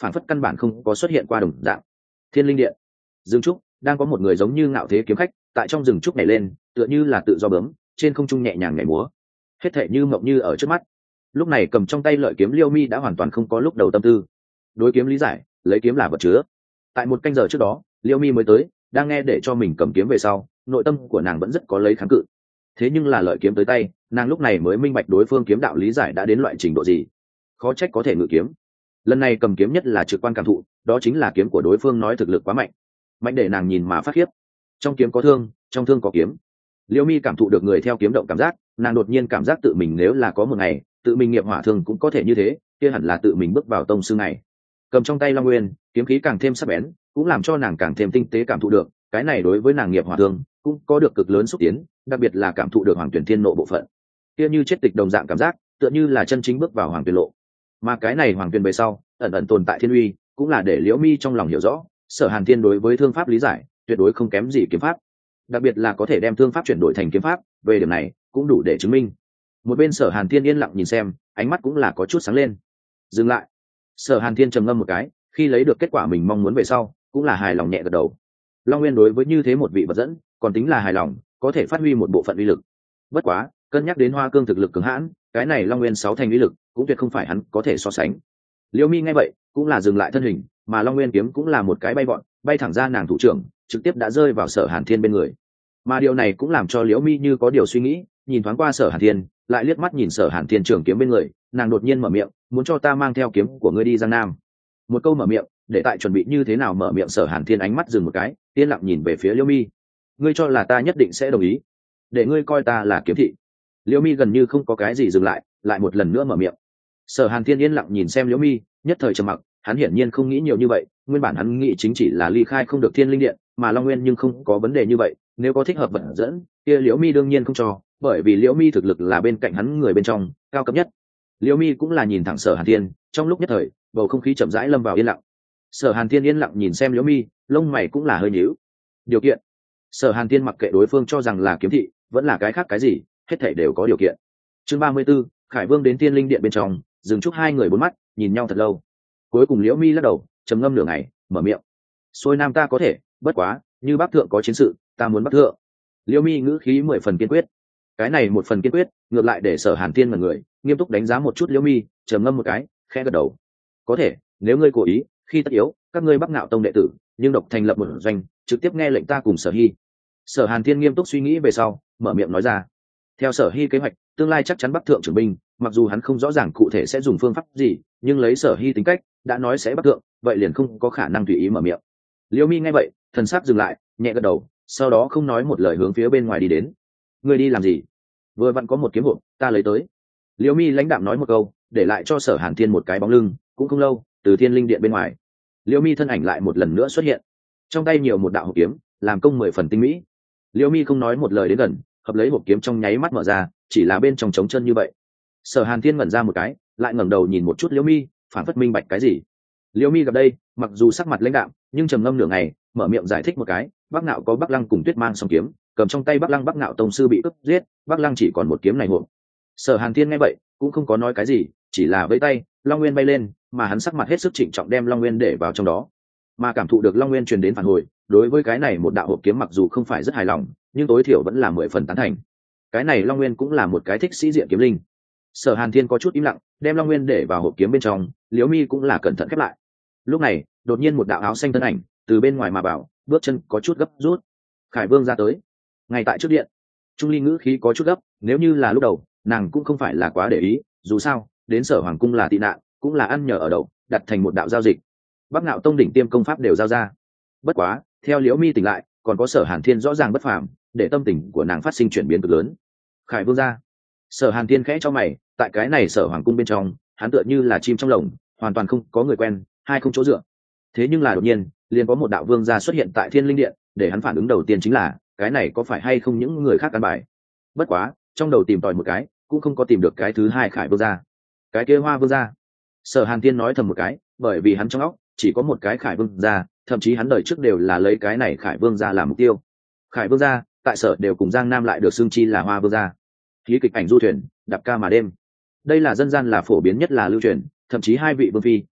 Speaker 1: phản phất căn bản không có xuất hiện qua đồng dạng. Thiên linh điện, rừng trúc, đang có một người giống như ngạo thế kiếm khách tại trong rừng trúc nhảy lên, tựa như là tự do bướm trên không trung nhẹ nhàng nhảy múa, hết thảy như mộng như ở trước mắt. Lúc này cầm trong tay lợi kiếm Liêu Mi đã hoàn toàn không có lúc đầu tâm tư. Đối kiếm lý giải, lấy kiếm là vật chứa. Tại một canh giờ trước đó, Liêu Mi mới tới, đang nghe để cho mình cầm kiếm về sau, nội tâm của nàng vẫn rất có lấy kháng cự. Thế nhưng là lợi kiếm tới tay, nàng lúc này mới minh bạch đối phương kiếm đạo lý giải đã đến loại trình độ gì. Khó trách có thể ngự kiếm. Lần này cầm kiếm nhất là trực quan cảm thụ, đó chính là kiếm của đối phương nói thực lực quá mạnh, mạnh để nàng nhìn mà phát khiếp. Trong kiếm có thương, trong thương có kiếm. Liêu Mi cảm thụ được người theo kiếm động cảm giác, nàng đột nhiên cảm giác tự mình nếu là có một ngày, tự mình nghiệp hỏa thương cũng có thể như thế, kia hẳn là tự mình bước vào tông sư này. Cầm trong tay Long Nguyên, kiếm khí càng thêm sắc bén, cũng làm cho nàng càng thêm tinh tế cảm thụ được, cái này đối với nàng nghiệp hỏa thương cũng có được cực lớn xúc tiến, đặc biệt là cảm thụ được Hoàng Tuyển Thiên nộ bộ phận. Kia như chết tịch đồng dạng cảm giác, tựa như là chân chính bước vào Hoàng Tuyển lộ. Mà cái này Hoàng Tuyển về sau, ẩn ẩn tồn tại thiên uy, cũng là để Liễu Mi trong lòng hiểu rõ, Sở Hàn Thiên đối với thương pháp lý giải, tuyệt đối không kém gì kiếm pháp. Đặc biệt là có thể đem thương pháp chuyển đổi thành kiếm pháp, về điểm này cũng đủ để chứng minh. Một bên Sở Hàn Thiên yên lặng nhìn xem, ánh mắt cũng là có chút sáng lên. Dừng lại. Sở Hàn Thiên trầm ngâm một cái, khi lấy được kết quả mình mong muốn về sau, cũng là hài lòng nhẹ gật đầu. Long Nguyên đối với như thế một vị vật dẫn, còn tính là hài lòng, có thể phát huy một bộ phận uy lực. Bất quá, cân nhắc đến Hoa Cương thực lực cường hãn, cái này Long Nguyên sáu thành uy lực, cũng tuyệt không phải hắn có thể so sánh. Liễu Mi nghe vậy, cũng là dừng lại thân hình, mà Long Nguyên kiếm cũng là một cái bay vọt, bay thẳng ra nàng thủ trưởng, trực tiếp đã rơi vào Sở Hàn Thiên bên người. Mà điều này cũng làm cho Liễu Mi như có điều suy nghĩ, nhìn thoáng qua Sở Hàn Thiên, lại liếc mắt nhìn Sở Hàn Thiên trường kiếm bên người, nàng đột nhiên mở miệng, muốn cho ta mang theo kiếm của ngươi đi Giang Nam. Một câu mở miệng, để tại chuẩn bị như thế nào mở miệng Sở Hàn Thiên ánh mắt dừng một cái, yên lặng nhìn về phía Liễu Mi. Ngươi cho là ta nhất định sẽ đồng ý? Để ngươi coi ta là kiếm thị. Liễu Mi gần như không có cái gì dừng lại, lại một lần nữa mở miệng. Sở Hàn Thiên yên lặng nhìn xem Liễu Mi, nhất thời trầm mặc, hắn hiển nhiên không nghĩ nhiều như vậy, nguyên bản hắn nghĩ chính chỉ là ly khai không được Thiên Linh Điện, mà Long Nguyên nhưng không có vấn đề như vậy, nếu có thích hợp vận dẫn, kia Liễu Mi đương nhiên không cho, bởi vì Liễu Mi thực lực là bên cạnh hắn người bên trong cao cấp nhất. Liễu Mi cũng là nhìn thẳng Sở Hàn Thiên, trong lúc nhất thời, bầu không khí chậm rãi lâm vào yên lặng. Sở Hàn Thiên yên lặng nhìn xem Liễu Mi, lông mày cũng là hơi nhíu. Điều kiện. Sở Hàn Thiên mặc kệ đối phương cho rằng là kiếm thị, vẫn là cái khác cái gì, hết thảy đều có điều kiện. Chương ba mươi 34, Khải Vương đến Thiên Linh Điện bên trong, dừng chúc hai người bốn mắt, nhìn nhau thật lâu. Cuối cùng Liễu Mi lắc đầu, trầm ngâm nửa ngày, mở miệng. Xuôi Nam ta có thể, bất quá, như Bắc Thượng có chiến sự, ta muốn Bắc Thượng. Liễu Mi ngữ khí mười phần kiên quyết. Cái này một phần kiên quyết, ngược lại để Sở Hàn Thiên mà người, nghiêm túc đánh giá một chút Liễu Mi, trầm ngâm một cái, khẽ gật đầu. Có thể, nếu ngươi cố ý, khi tất yếu, các ngươi Bắc Ngạo Tông đệ tử, nhưng độc thành lập một doanh, trực tiếp nghe lệnh ta cùng Sở Hi. Sở Hàn Thiên nghiêm túc suy nghĩ về sau, mở miệng nói ra. Theo Sở Hi kế hoạch, tương lai chắc chắn Bắc Thượng trưởng binh, mặc dù hắn không rõ ràng cụ thể sẽ dùng phương pháp gì, nhưng lấy Sở Hi tính cách, đã nói sẽ Bắc Thượng, vậy liền không có khả năng tùy ý mở miệng. Liễu Mi nghe vậy, thần sắc dừng lại, nhẹ gật đầu, sau đó không nói một lời hướng phía bên ngoài đi đến. Ngươi đi làm gì? Vừa vặn có một kiếm hộp, ta lấy tới. Liễu Mi lãnh đạm nói một câu, để lại cho Sở Hàn Thiên một cái bóng lưng, cũng không lâu, từ Thiên Linh Điện bên ngoài, Liễu Mi thân ảnh lại một lần nữa xuất hiện, trong tay nhiều một đạo hộp kiếm, làm công mười phần tinh mỹ. Liễu Mi không nói một lời đến gần, hợp lấy hộp kiếm trong nháy mắt mở ra, chỉ là bên trong trống chân như vậy. Sở Hàn Thiên ngẩn ra một cái, lại ngẩng đầu nhìn một chút Liễu Mi, phản phất minh bạch cái gì. Liễu Mi gặp đây, mặc dù sắc mặt lãnh đạm, nhưng trầm ngâm nửa ngày, mở miệng giải thích một cái, Bắc Nạo có Bắc Lăng cùng Tuyết Mang song kiếm, cầm trong tay Bắc Lăng Bắc Nạo tông sư bị cướp giết, Bắc Lăng chỉ còn một kiếm này hộp. Sở Hàn Thiên nghe vậy, cũng không có nói cái gì, chỉ là vẫy tay, Long Nguyên bay lên, mà hắn sắc mặt hết sức trịnh trọng đem Long Nguyên để vào trong đó. Mà cảm thụ được Long Nguyên truyền đến phản hồi, đối với cái này một đạo hộp kiếm mặc dù không phải rất hài lòng, nhưng tối thiểu vẫn là mười phần tán thành. Cái này Long Nguyên cũng là một cái thích sĩ diện kiếm linh. Sở Hàn Thiên có chút im lặng, đem Long Nguyên để vào hộp kiếm bên trong, Liễu Mi cũng là cẩn thận khép lại. Lúc này, đột nhiên một đạo áo xanh thân ảnh từ bên ngoài mà bảo, bước chân có chút gấp rút. Khải Vương ra tới. Ngay tại trước điện, Trung Ly ngữ khí có chút gấp, nếu như là lúc đầu, nàng cũng không phải là quá để ý, dù sao, đến Sở Hoàng cung là tị nạn, cũng là ăn nhờ ở đậu, đặt thành một đạo giao dịch. Bắc Ngạo Tông đỉnh tiêm công pháp đều giao ra. Bất quá, theo Liễu Mi tỉnh lại, còn có Sở Hàn Thiên rõ ràng bất phàm, để tâm tình của nàng phát sinh chuyển biến cực lớn. Khải Vương ra. Sở Hàn Thiên khẽ cho mày, tại cái này Sở Hoàng cung bên trong, hắn tựa như là chim trong lồng, hoàn toàn không có người quen, hai không chỗ dựa. Thế nhưng là đột nhiên, liền có một đạo vương gia xuất hiện tại Thiên Linh Điện, để hắn phản ứng đầu tiên chính là, cái này có phải hay không những người khác căn bài. Bất quá, trong đầu tìm tòi một cái, cũng không có tìm được cái thứ hai Khải Vương gia. Cái kia Hoa Vương gia. Sở Hàn Thiên nói thầm một cái, bởi vì hắn trong óc chỉ có một cái Khải Vương gia, thậm chí hắn đời trước đều là lấy cái này Khải Vương gia làm mục tiêu. Khải Vương gia, tại Sở đều cùng Giang Nam lại được xưng chi là Hoa Vương gia. Khí kịch ảnh du thuyền, đạp ca mà đêm. Đây là dân gian là phổ biến nhất là lưu truyền, thậm chí hai vị vương phi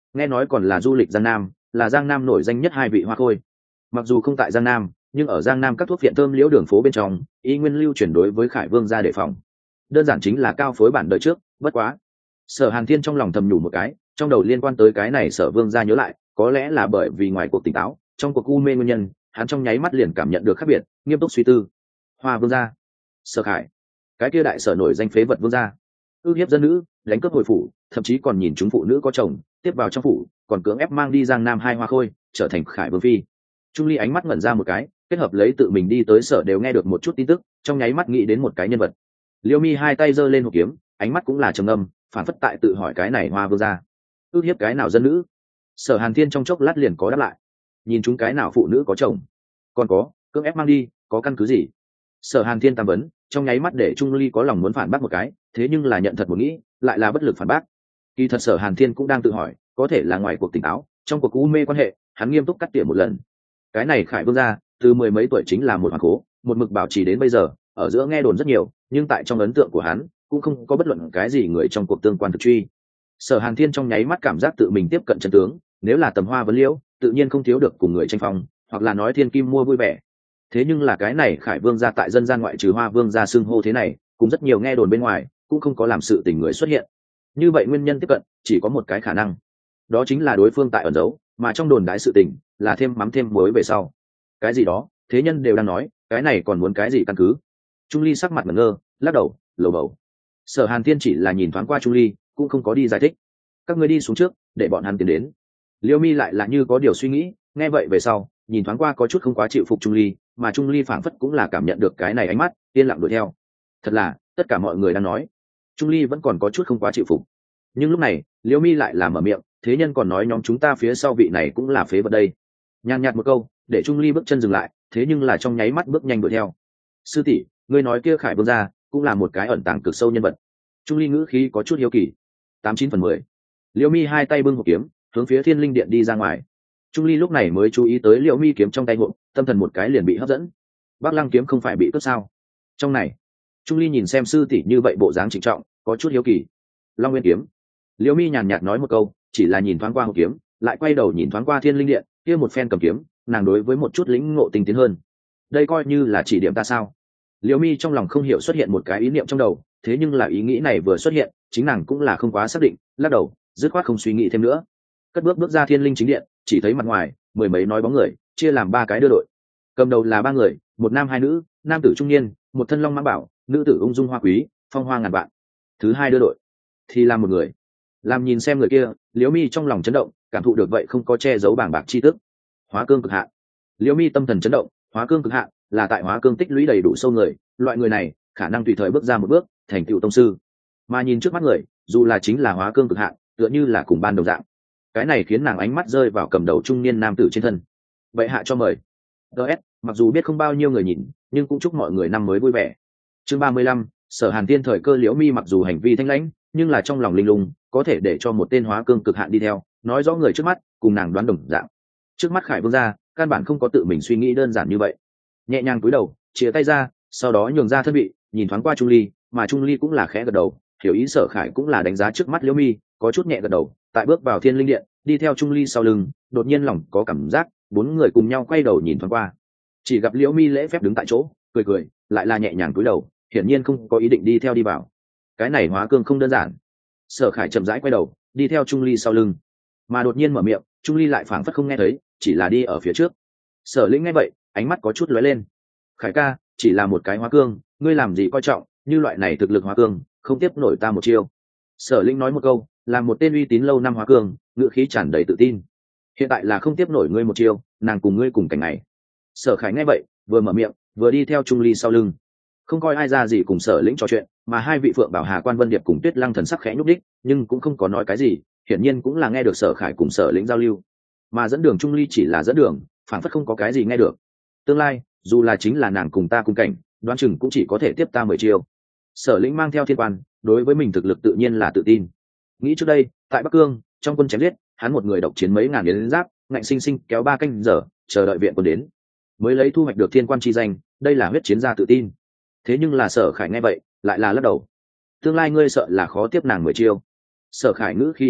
Speaker 1: nghe nói còn là du lịch Giang Nam, là Giang Nam nổi danh nhất hai vị hoa khôi. Mặc dù không tại Giang Nam, nhưng ở Giang Nam các thuốc viện thơm liễu đường phố bên trong y nguyên lưu chuyển đối với Khải Vương gia đề phòng, đơn giản chính là cao phối bản đời trước. Bất quá Sở Hàn Thiên trong lòng thầm nhủ một cái, trong đầu liên quan tới cái này Sở Vương gia nhớ lại, có lẽ là bởi vì ngoài cuộc tỉnh táo, trong cuộc u mê nguyên nhân, hắn trong nháy mắt liền cảm nhận được khác biệt, nghiêm túc suy tư. Hoa Vương gia, Sở Khải, cái kia đại sở nổi danh phế vật vương gia, ước hiếp dân nữ, đánh cướp hồi phủ, thậm chí còn nhìn chúng phụ nữ có chồng tiếp vào trong phủ, còn cưỡng ép mang đi Giang Nam hai hoa khôi, trở thành Khải Vương phi. Trung Ly ánh mắt ngẩn ra một cái, kết hợp lấy tự mình đi tới sở đều nghe được một chút tin tức, trong nháy mắt nghĩ đến một cái nhân vật. Liêu Mi hai tay giơ lên hộp kiếm, ánh mắt cũng là trầm ngâm, phản phất tại tự hỏi cái này Hoa Vương gia ước hiếp cái nào dân nữ. Sở Hàn Thiên trong chốc lát liền có đáp lại. Nhìn chúng cái nào phụ nữ có chồng, còn có cưỡng ép mang đi, có căn cứ gì? Sở Hàn Thiên tam vấn, trong nháy mắt để Trung Ly có lòng muốn phản bác một cái, thế nhưng là nhận thật một nghĩ, lại là bất lực phản bác. Kỳ thật Sở Hàn Thiên cũng đang tự hỏi, có thể là ngoài cuộc tỉnh táo, trong cuộc u mê quan hệ, hắn nghiêm túc cắt tỉa một lần. Cái này Khải Vương gia, từ mười mấy tuổi chính là một hoàng cố, một mực bảo trì đến bây giờ, ở giữa nghe đồn rất nhiều, nhưng tại trong ấn tượng của hắn, cũng không có bất luận cái gì người trong cuộc tương quan thực truy. Sở Hàn Thiên trong nháy mắt cảm giác tự mình tiếp cận chân tướng, nếu là tầm hoa vấn liễu, tự nhiên không thiếu được cùng người tranh phong, hoặc là nói thiên kim mua vui vẻ. Thế nhưng là cái này Khải Vương gia tại dân gian ngoại trừ Hoa Vương gia xưng hô thế này, cũng rất nhiều nghe đồn bên ngoài, cũng không có làm sự tình người xuất hiện. Như vậy nguyên nhân tiếp cận chỉ có một cái khả năng, đó chính là đối phương tại ẩn giấu, mà trong đồn đái sự tình là thêm mắm thêm muối về sau. Cái gì đó, thế nhân đều đang nói, cái này còn muốn cái gì căn cứ? Trung Ly sắc mặt ngẩn ngơ, lắc đầu, lầu bầu. Sở Hàn Thiên chỉ là nhìn thoáng qua Trung Ly, cũng không có đi giải thích. Các ngươi đi xuống trước, để bọn hắn tiến đến. Liêu Mi lại là như có điều suy nghĩ, nghe vậy về sau, nhìn thoáng qua có chút không quá chịu phục Trung Ly, mà Trung Ly phảng phất cũng là cảm nhận được cái này ánh mắt, yên lặng đuổi theo. Thật là, tất cả mọi người đang nói, Trung Ly vẫn còn có chút không quá chịu phục. Nhưng lúc này, Liêu Mi lại là mở miệng, thế nhân còn nói nhóm chúng ta phía sau vị này cũng là phế vật đây. Nhàn nhạt một câu, để Trung Ly bước chân dừng lại, thế nhưng là trong nháy mắt bước nhanh đuổi theo. Sư tỷ, ngươi nói kia Khải Vương gia cũng là một cái ẩn tàng cực sâu nhân vật. Trung Ly ngữ khí có chút hiếu kỳ. Tám chín phần mười. Liêu Mi hai tay bưng hộp kiếm, hướng phía Thiên Linh Điện đi ra ngoài. Trung Ly lúc này mới chú ý tới Liễu Mi kiếm trong tay hộp, tâm thần một cái liền bị hấp dẫn. Bắc Lăng kiếm không phải bị cướp sao? Trong này, Trung Ly nhìn xem sư tỷ như vậy bộ dáng trịnh trọng, có chút hiếu kỳ. Long Nguyên kiếm. Liễu Mi nhàn nhạt nói một câu, chỉ là nhìn thoáng qua hộp kiếm, lại quay đầu nhìn thoáng qua Thiên Linh Điện, kia một phen cầm kiếm, nàng đối với một chút lĩnh ngộ tinh tiến hơn. Đây coi như là chỉ điểm ta sao? Liễu Mi trong lòng không hiểu xuất hiện một cái ý niệm trong đầu, thế nhưng là ý nghĩ này vừa xuất hiện, chính nàng cũng là không quá xác định, lắc đầu, dứt khoát không suy nghĩ thêm nữa. Cất bước bước ra Thiên Linh chính điện, chỉ thấy mặt ngoài mười mấy nói bóng người, chia làm ba cái đưa đội. Cầm đầu là ba người, một nam hai nữ, nam tử trung niên, một thân long mã bảo, nữ tử ung dung hoa quý, phong hoa ngàn vạn. Thứ hai đưa đội thì là một người. Làm nhìn xem người kia, Liễu Mi trong lòng chấn động, cảm thụ được vậy không có che giấu bảng bạc chi tức. Hóa cương cực hạn. Liễu Mi tâm thần chấn động, hóa cương cực hạn là tại hóa cương tích lũy đầy đủ sâu người, loại người này khả năng tùy thời bước ra một bước, thành tựu tông sư. Mà nhìn trước mắt người, dù là chính là hóa cương cực hạn, tựa như là cùng ban đồng dạng. Cái này khiến nàng ánh mắt rơi vào cầm đầu trung niên nam tử trên thân. Vậy hạ cho mời. ds mặc dù biết không bao nhiêu người nhìn, nhưng cũng chúc mọi người năm mới vui vẻ. Chương ba mươi lăm, Sở Hàn Tiên thời cơ. Liễu Mi mặc dù hành vi thanh lãnh, nhưng là trong lòng linh lung, có thể để cho một tên hóa cương cực hạn đi theo, nói rõ người trước mắt cùng nàng đoán đồng dạng. Trước mắt Khải Vương gia, căn bản không có tự mình suy nghĩ đơn giản như vậy. Nhẹ nhàng cúi đầu, chia tay ra, sau đó nhường ra thân vị, nhìn thoáng qua Trung Ly, mà Trung Ly cũng là khẽ gật đầu, hiểu ý Sở Khải cũng là đánh giá trước mắt Liễu Mi, có chút nhẹ gật đầu, tại bước vào Thiên Linh Điện, đi theo Trung Ly sau lưng, đột nhiên lòng có cảm giác, bốn người cùng nhau quay đầu nhìn thoáng qua, chỉ gặp Liễu Mi lễ phép đứng tại chỗ, cười cười, lại là nhẹ nhàng cúi đầu, hiển nhiên không có ý định đi theo đi vào. Cái này hóa cương không đơn giản. Sở Khải chậm rãi quay đầu, đi theo Trung Ly sau lưng, mà đột nhiên mở miệng, Trung Ly lại phảng phất không nghe thấy, chỉ là đi ở phía trước. Sở Lĩnh nghe vậy, ánh mắt có chút lóe lên. Khải ca, chỉ là một cái hóa cương, ngươi làm gì coi trọng, như loại này thực lực hóa cương, không tiếp nổi ta một chiêu. Sở Lĩnh nói một câu, làm một tên uy tín lâu năm hóa cương, ngữ khí tràn đầy tự tin. Hiện tại là không tiếp nổi ngươi một chiêu, nàng cùng ngươi cùng cảnh này. Sở Khải nghe vậy, vừa mở miệng, vừa đi theo Trung Ly sau lưng, không coi ai ra gì cùng Sở Lĩnh trò chuyện, mà hai vị Phượng Bảo Hà Quan Vân Điệp cùng Tuyết Lăng thần sắc khẽ nhúc đích, nhưng cũng không có nói cái gì, hiển nhiên cũng là nghe được Sở Khải cùng Sở Lĩnh giao lưu, mà dẫn đường Trung Ly chỉ là dẫn đường, phản phất không có cái gì nghe được. Tương lai, dù là chính là nàng cùng ta cùng cảnh, đoán chừng cũng chỉ có thể tiếp ta mười chiêu. Sở Lĩnh mang theo thiên quan, đối với mình thực lực tự nhiên là tự tin. Nghĩ trước đây, tại Bắc Cương, trong quân chém giết, hắn một người độc chiến mấy ngàn yến giáp, ngạnh sinh sinh kéo ba canh giờ, chờ đợi viện quân đến, mới lấy thu hoạch được thiên quan chi danh, đây là huyết chiến gia tự tin. Thế nhưng là Sở Khải nghe vậy, lại là lắc đầu. Tương lai ngươi sợ là khó tiếp nàng mười chiêu. Sở Khải ngữ khi yếu ớt,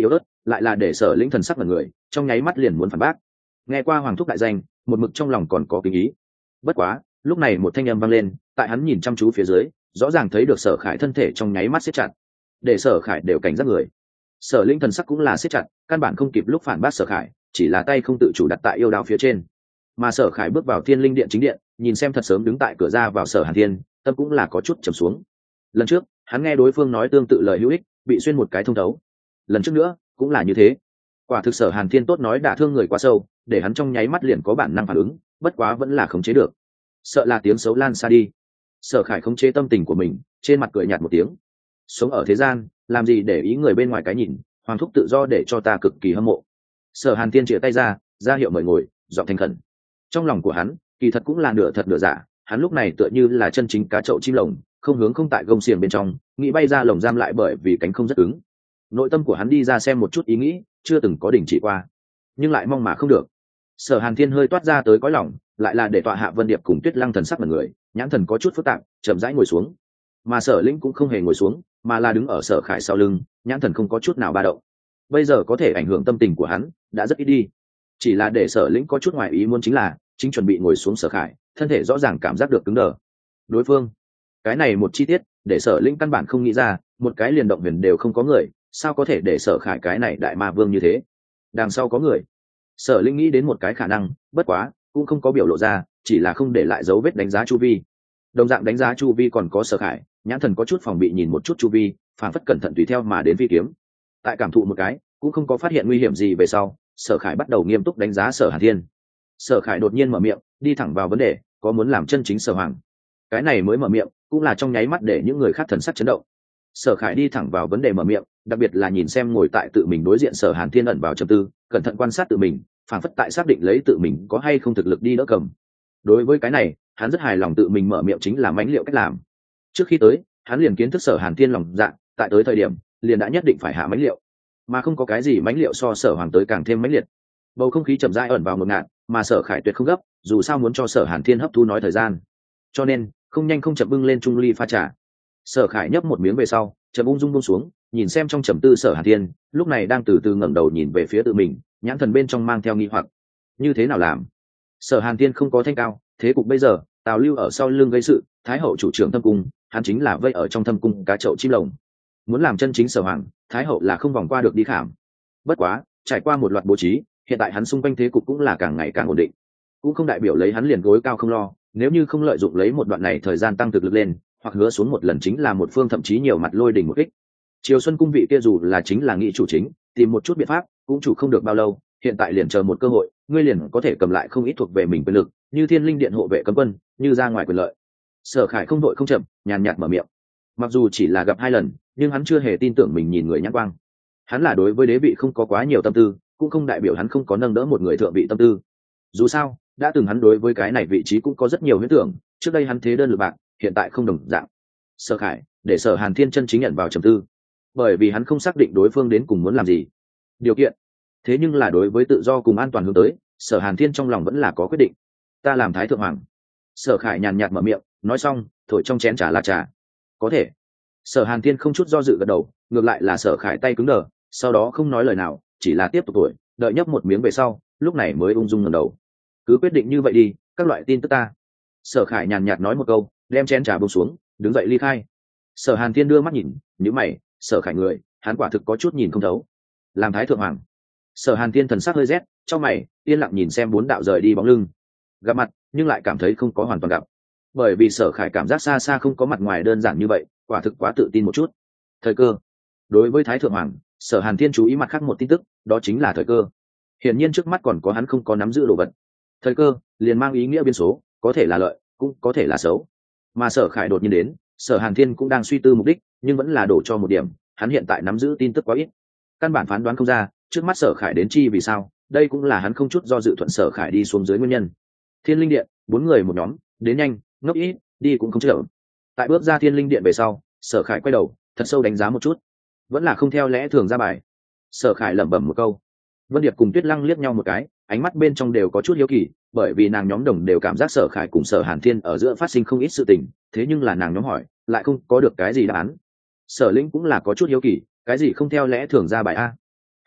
Speaker 1: lại là để Sở Lĩnh thần sắc là người trong nháy mắt liền muốn phản bác. Nghe qua Hoàng thúc đại danh, một mực trong lòng còn có kính ý. Bất quá lúc này một thanh âm vang lên, tại hắn nhìn chăm chú phía dưới rõ ràng thấy được Sở Khải thân thể trong nháy mắt siết chặt, để Sở Khải đều cảnh giác người. Sở Lĩnh thần sắc cũng là siết chặt, căn bản không kịp lúc phản bác Sở Khải, chỉ là tay không tự chủ đặt tại yêu đao phía trên. Mà Sở Khải bước vào Thiên Linh Điện chính điện, nhìn xem thật sớm đứng tại cửa ra vào Sở Hàn Thiên, tâm cũng là có chút trầm xuống. Lần trước hắn nghe đối phương nói tương tự lời hữu ích, bị xuyên một cái thông thấu. Lần trước nữa cũng là như thế. Quả thực Sở Hàn Thiên tốt nói đả thương người quá sâu, để hắn trong nháy mắt liền có bản năng phản ứng, bất quá vẫn là khống chế được. Sợ là tiếng xấu lan xa đi. Sở Khải khống chế tâm tình của mình, trên mặt cười nhạt một tiếng. Sống ở thế gian, làm gì để ý người bên ngoài cái nhìn, Hoàng thúc tự do để cho ta cực kỳ hâm mộ. Sở Hàn Thiên chĩa tay ra, ra hiệu mời ngồi, giọng thành khẩn. Trong lòng của hắn, kỳ thật cũng là nửa thật nửa giả, hắn lúc này tựa như là chân chính cá chậu chim lồng, không hướng không tại gông xiềng bên trong, nghĩ bay ra lồng giam lại bởi vì cánh không rất cứng. Nội tâm của hắn đi ra xem một chút ý nghĩ, chưa từng có đình chỉ qua, nhưng lại mong mà không được. Sở Hàn Thiên hơi toát ra tới cõi lòng, lại là để tọa hạ Vân Điệp cùng Tuyết Lăng thần sắc mặt người, nhãn thần có chút phức tạp, chậm rãi ngồi xuống. Mà Sở Lĩnh cũng không hề ngồi xuống, mà là đứng ở Sở Khải sau lưng, nhãn thần không có chút nào ba động. Bây giờ có thể ảnh hưởng tâm tình của hắn đã rất ít đi, chỉ là để Sở Lĩnh có chút ngoài ý muốn chính là chính chuẩn bị ngồi xuống Sở Khải, thân thể rõ ràng cảm giác được cứng đờ. Đối phương, cái này một chi tiết để Sở Lĩnh căn bản không nghĩ ra, một cái liền động huyền đều không có người, sao có thể để Sở Khải cái này đại ma vương như thế? Đằng sau có người. Sở Lĩnh nghĩ đến một cái khả năng, bất quá cũng không có biểu lộ ra, chỉ là không để lại dấu vết đánh giá chu vi. Đồng dạng đánh giá chu vi còn có Sở Khải, nhãn thần có chút phòng bị nhìn một chút chu vi, phản phất cẩn thận tùy theo mà đến phi kiếm. Tại cảm thụ một cái, cũng không có phát hiện nguy hiểm gì về sau, Sở Khải bắt đầu nghiêm túc đánh giá Sở Hàn Thiên. Sở Khải đột nhiên mở miệng, đi thẳng vào vấn đề, có muốn làm chân chính Sở Hoàng? Cái này mới mở miệng, cũng là trong nháy mắt để những người khác thần sắc chấn động. Sở Khải đi thẳng vào vấn đề mở miệng, đặc biệt là nhìn xem ngồi tại tự mình đối diện Sở Hàn Thiên ẩn vào trầm tư, cẩn thận quan sát tự mình, phản phất tại xác định lấy tự mình có hay không thực lực đi đỡ cầm. Đối với cái này, hắn rất hài lòng tự mình mở miệng chính là mãnh liệu cách làm. Trước khi tới, hắn liền kiến thức Sở Hàn Thiên lòng dạ, tại tới thời điểm, liền đã nhất định phải hạ mãnh liệu, mà không có cái gì mãnh liệu so Sở Hoàng tới càng thêm mãnh liệt. Bầu không khí chậm rãi ẩn vào ngột ngạt, mà Sở Khải tuyệt không gấp, dù sao muốn cho Sở Hàn Thiên hấp thu nói thời gian, cho nên không nhanh không chậm bưng lên chung ly pha trà. Sở Khải nhấp một miếng về sau, chậm ung dung buông xuống, nhìn xem trong trầm tư Sở Hàn Thiên, lúc này đang từ từ ngẩng đầu nhìn về phía tự mình, nhãn thần bên trong mang theo nghi hoặc. Như thế nào làm? Sở Hàn Thiên không có thanh cao, thế cục bây giờ, Tào Lưu ở sau lưng gây sự, Thái hậu chủ trưởng thâm cung, hắn chính là vây ở trong thâm cung cá chậu chim lồng. Muốn làm chân chính Sở Hoàng, Thái hậu là không vòng qua được đi khảm. Bất quá, trải qua một loạt bố trí, hiện tại hắn xung quanh thế cục cũng là càng ngày càng ổn định, cũng không đại biểu lấy hắn liền gối cao không lo, nếu như không lợi dụng lấy một đoạn này thời gian tăng thực lực lên, hoặc hứa xuống một lần chính là một phương thậm chí nhiều mặt lôi đỉnh một kích. Triều Xuân cung vị kia dù là chính là nghị chủ chính, tìm một chút biện pháp cũng chủ không được bao lâu, hiện tại liền chờ một cơ hội, ngươi liền có thể cầm lại không ít thuộc về mình quyền lực, như Thiên Linh Điện hộ vệ cấm quân, như ra ngoài quyền lợi. Sở Khải không đội không chậm, nhàn nhạt mở miệng. Mặc dù chỉ là gặp hai lần, nhưng hắn chưa hề tin tưởng mình nhìn người nhãn quang. Hắn là đối với đế vị không có quá nhiều tâm tư, cũng không đại biểu hắn không có nâng đỡ một người thượng vị tâm tư. Dù sao, đã từng hắn đối với cái này vị trí cũng có rất nhiều huyễn tưởng, trước đây hắn thế đơn lực bạc, hiện tại không đồng dạng. Sở Khải để Sở Hàn Thiên chân chính nhận vào trầm tư, bởi vì hắn không xác định đối phương đến cùng muốn làm gì, điều kiện. Thế nhưng là đối với tự do cùng an toàn hướng tới, Sở Hàn Thiên trong lòng vẫn là có quyết định. Ta làm Thái thượng hoàng. Sở Khải nhàn nhạt mở miệng, nói xong, thổi trong chén trà là trà. Có thể. Sở Hàn Thiên không chút do dự gật đầu, ngược lại là Sở Khải tay cứng đờ, sau đó không nói lời nào, chỉ là tiếp tục thổi, đợi nhấp một miếng về sau, lúc này mới ung dung ngẩng đầu. Cứ quyết định như vậy đi, các loại tin tức ta. Sở Khải nhàn nhạt nói một câu, đem chén trà buông xuống, đứng dậy ly khai. Sở Hàn Thiên đưa mắt nhìn, nhíu mày, Sở Khải người, hắn quả thực có chút nhìn không thấu. Làm Thái thượng hoàng. Sở Hàn Thiên thần sắc hơi rét, trong mày, yên lặng nhìn xem bốn đạo rời đi bóng lưng. Gặp mặt, nhưng lại cảm thấy không có hoàn toàn gặp. Bởi vì Sở Khải cảm giác xa xa không có mặt ngoài đơn giản như vậy, quả thực quá tự tin một chút. Thời cơ. Đối với Thái thượng hoàng, Sở Hàn Thiên chú ý mặt khác một tin tức, đó chính là thời cơ. Hiển nhiên trước mắt còn có hắn không có nắm giữ đồ vật. Thời cơ liền mang ý nghĩa biên số, có thể là lợi, cũng có thể là xấu. Mà Sở Khải đột nhiên đến, Sở Hàn Thiên cũng đang suy tư mục đích, nhưng vẫn là đổ cho một điểm, hắn hiện tại nắm giữ tin tức quá ít, căn bản phán đoán không ra trước mắt Sở Khải đến chi vì sao, đây cũng là hắn không chút do dự thuận Sở Khải đi xuống dưới nguyên nhân. Thiên Linh Điện, bốn người một nhóm, đến nhanh, ngốc ít, đi cũng không chậm. Tại bước ra Thiên Linh Điện về sau, Sở Khải quay đầu, thật sâu đánh giá một chút, vẫn là không theo lẽ thường ra bài. Sở Khải lẩm bẩm một câu. Vân Điệp cùng Tuyết Lăng liếc nhau một cái, ánh mắt bên trong đều có chút hiếu kỳ, bởi vì nàng nhóm đồng đều cảm giác Sở Khải cùng Sở Hàn Thiên ở giữa phát sinh không ít sự tình, thế nhưng là nàng nhóm hỏi, lại không có được cái gì đáp án. Sở Lĩnh cũng là có chút hiếu kỳ, cái gì không theo lẽ thường ra bài a?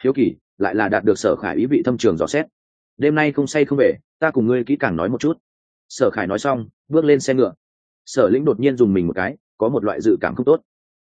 Speaker 1: hiếu kỳ lại là đạt được Sở Khải ý vị thâm trường dò xét. Đêm nay không say không về, ta cùng ngươi kỹ càng nói một chút. Sở Khải nói xong bước lên xe ngựa. Sở Lĩnh đột nhiên dùng mình một cái, có một loại dự cảm không tốt.